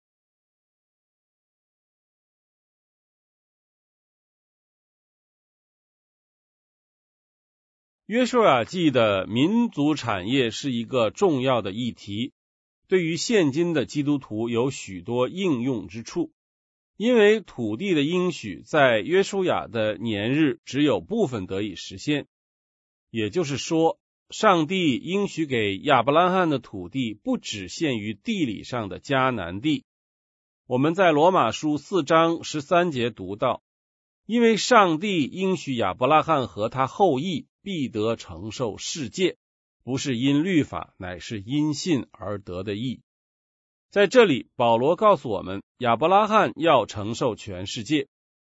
C: 约书亚记的民族产业是一个重要的议题，对于现今的基督徒有许多应用之处。因为土地的应许在约书亚的年日只有部分得以实现，也就是说，上帝应许给亚伯拉罕的土地不只限于地理上的迦南地。我们在罗马书4章13节读到，因为上帝应许亚伯拉罕和他后裔必得承受世界，不是因律法，乃是因信而得的义。在这里，保罗告诉我们，亚伯拉罕要承受全世界，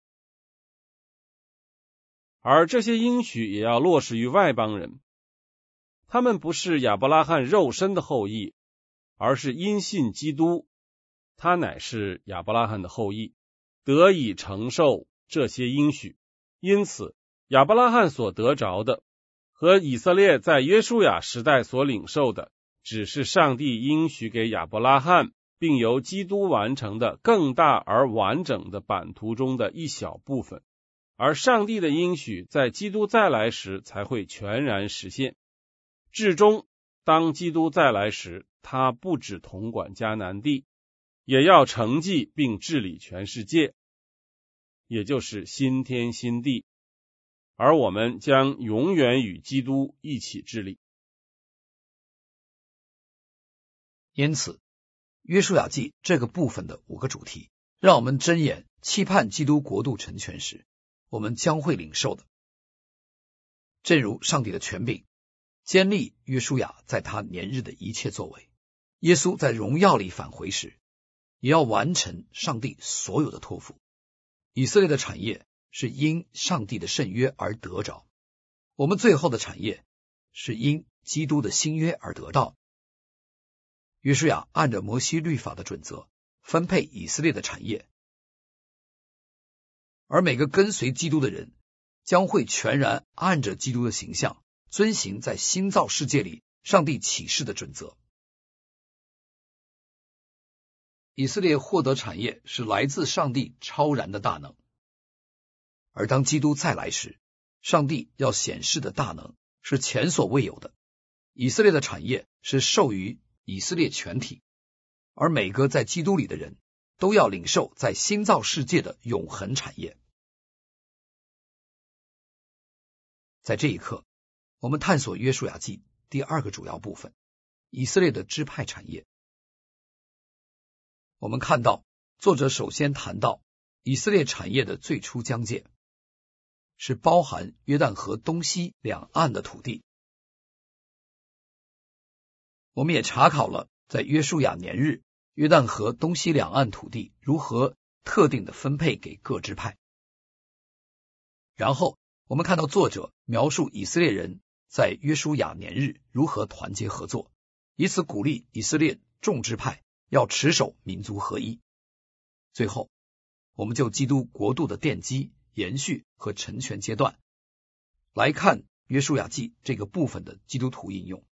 C: 而这些应许也要落实于外邦人。他们不是亚伯拉罕肉身的后裔，而是因信基督，他乃是亚伯拉罕的后裔，得以承受这些应许。因此，亚伯拉罕所得着的和以色列在约书亚时代所领受的，只是上帝应许给亚伯拉罕并由基督完成的更大而完整的版图中的一小部分，而上帝的应许在基督再来时才会全然实现。至终，当基督再来时，他不只统管迦南地，也要承继并治理全世界，也就是新天新地，而我们将永远与基督一起治理。
A: 因此，约书亚记这个部分的5个主题，让我们睁眼期盼基督国度成全时，我们将会领受的。正如上帝的权柄坚立约书亚在他年日的一切作为，耶稣在荣耀里返回时，也要完成上帝所有的托付。以色列的产业是因上帝的圣约而得着，我们最后的产业是因基督的新约而得到。约书亚按着摩西律法的准则分配以色列的产业，而每个跟随基督的人将会全然按着基督的形象遵行在新造世界里上帝启示的准则。以色列获得产业是来自上帝超然的大能，而当基督再来时，上帝要显示的大能是前所未有的。以色列的产业是授予以色列全体，而每个在基督里的人都要领受在新造世界的永恒产业。在这一刻，我们探索约书亚记第2个主要部分，以色列的支派产业。我们看到作者首先谈到以色列产业的最初疆界，是包含约旦河东西两岸的土地。我们也查考了在约书亚年日约旦河东西两岸土地如何特定的分配给各支派。然后我们看到作者描述以色列人在约书亚年日如何团结合作，以此鼓励以色列众支派要持守民族合一。 最后，我们就基督国度的奠基、延续和成全阶段来看约书亚记这个部分的基督徒应用。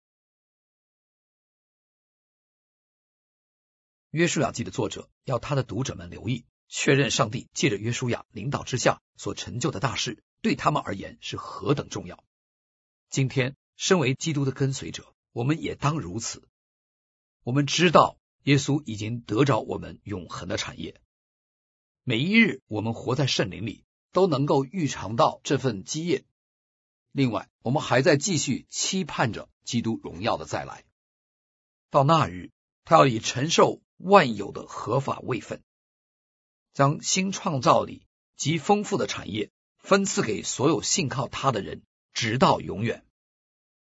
A: 约书亚记的作者要他的读者们留意，确认上帝借着约书亚领导之下所成就的大事对他们而言是何等重要。今天身为基督的跟随者，我们也当如此。我们知道耶稣已经得着我们永恒的产业，每一日我们活在圣灵里，都能够预尝到这份基业。另外，我们还在继续期盼着基督荣耀的再来。到那日，他要以承受万有的合法位分，将新创造里极丰富的产业分赐给所有信靠他的人，直到永远。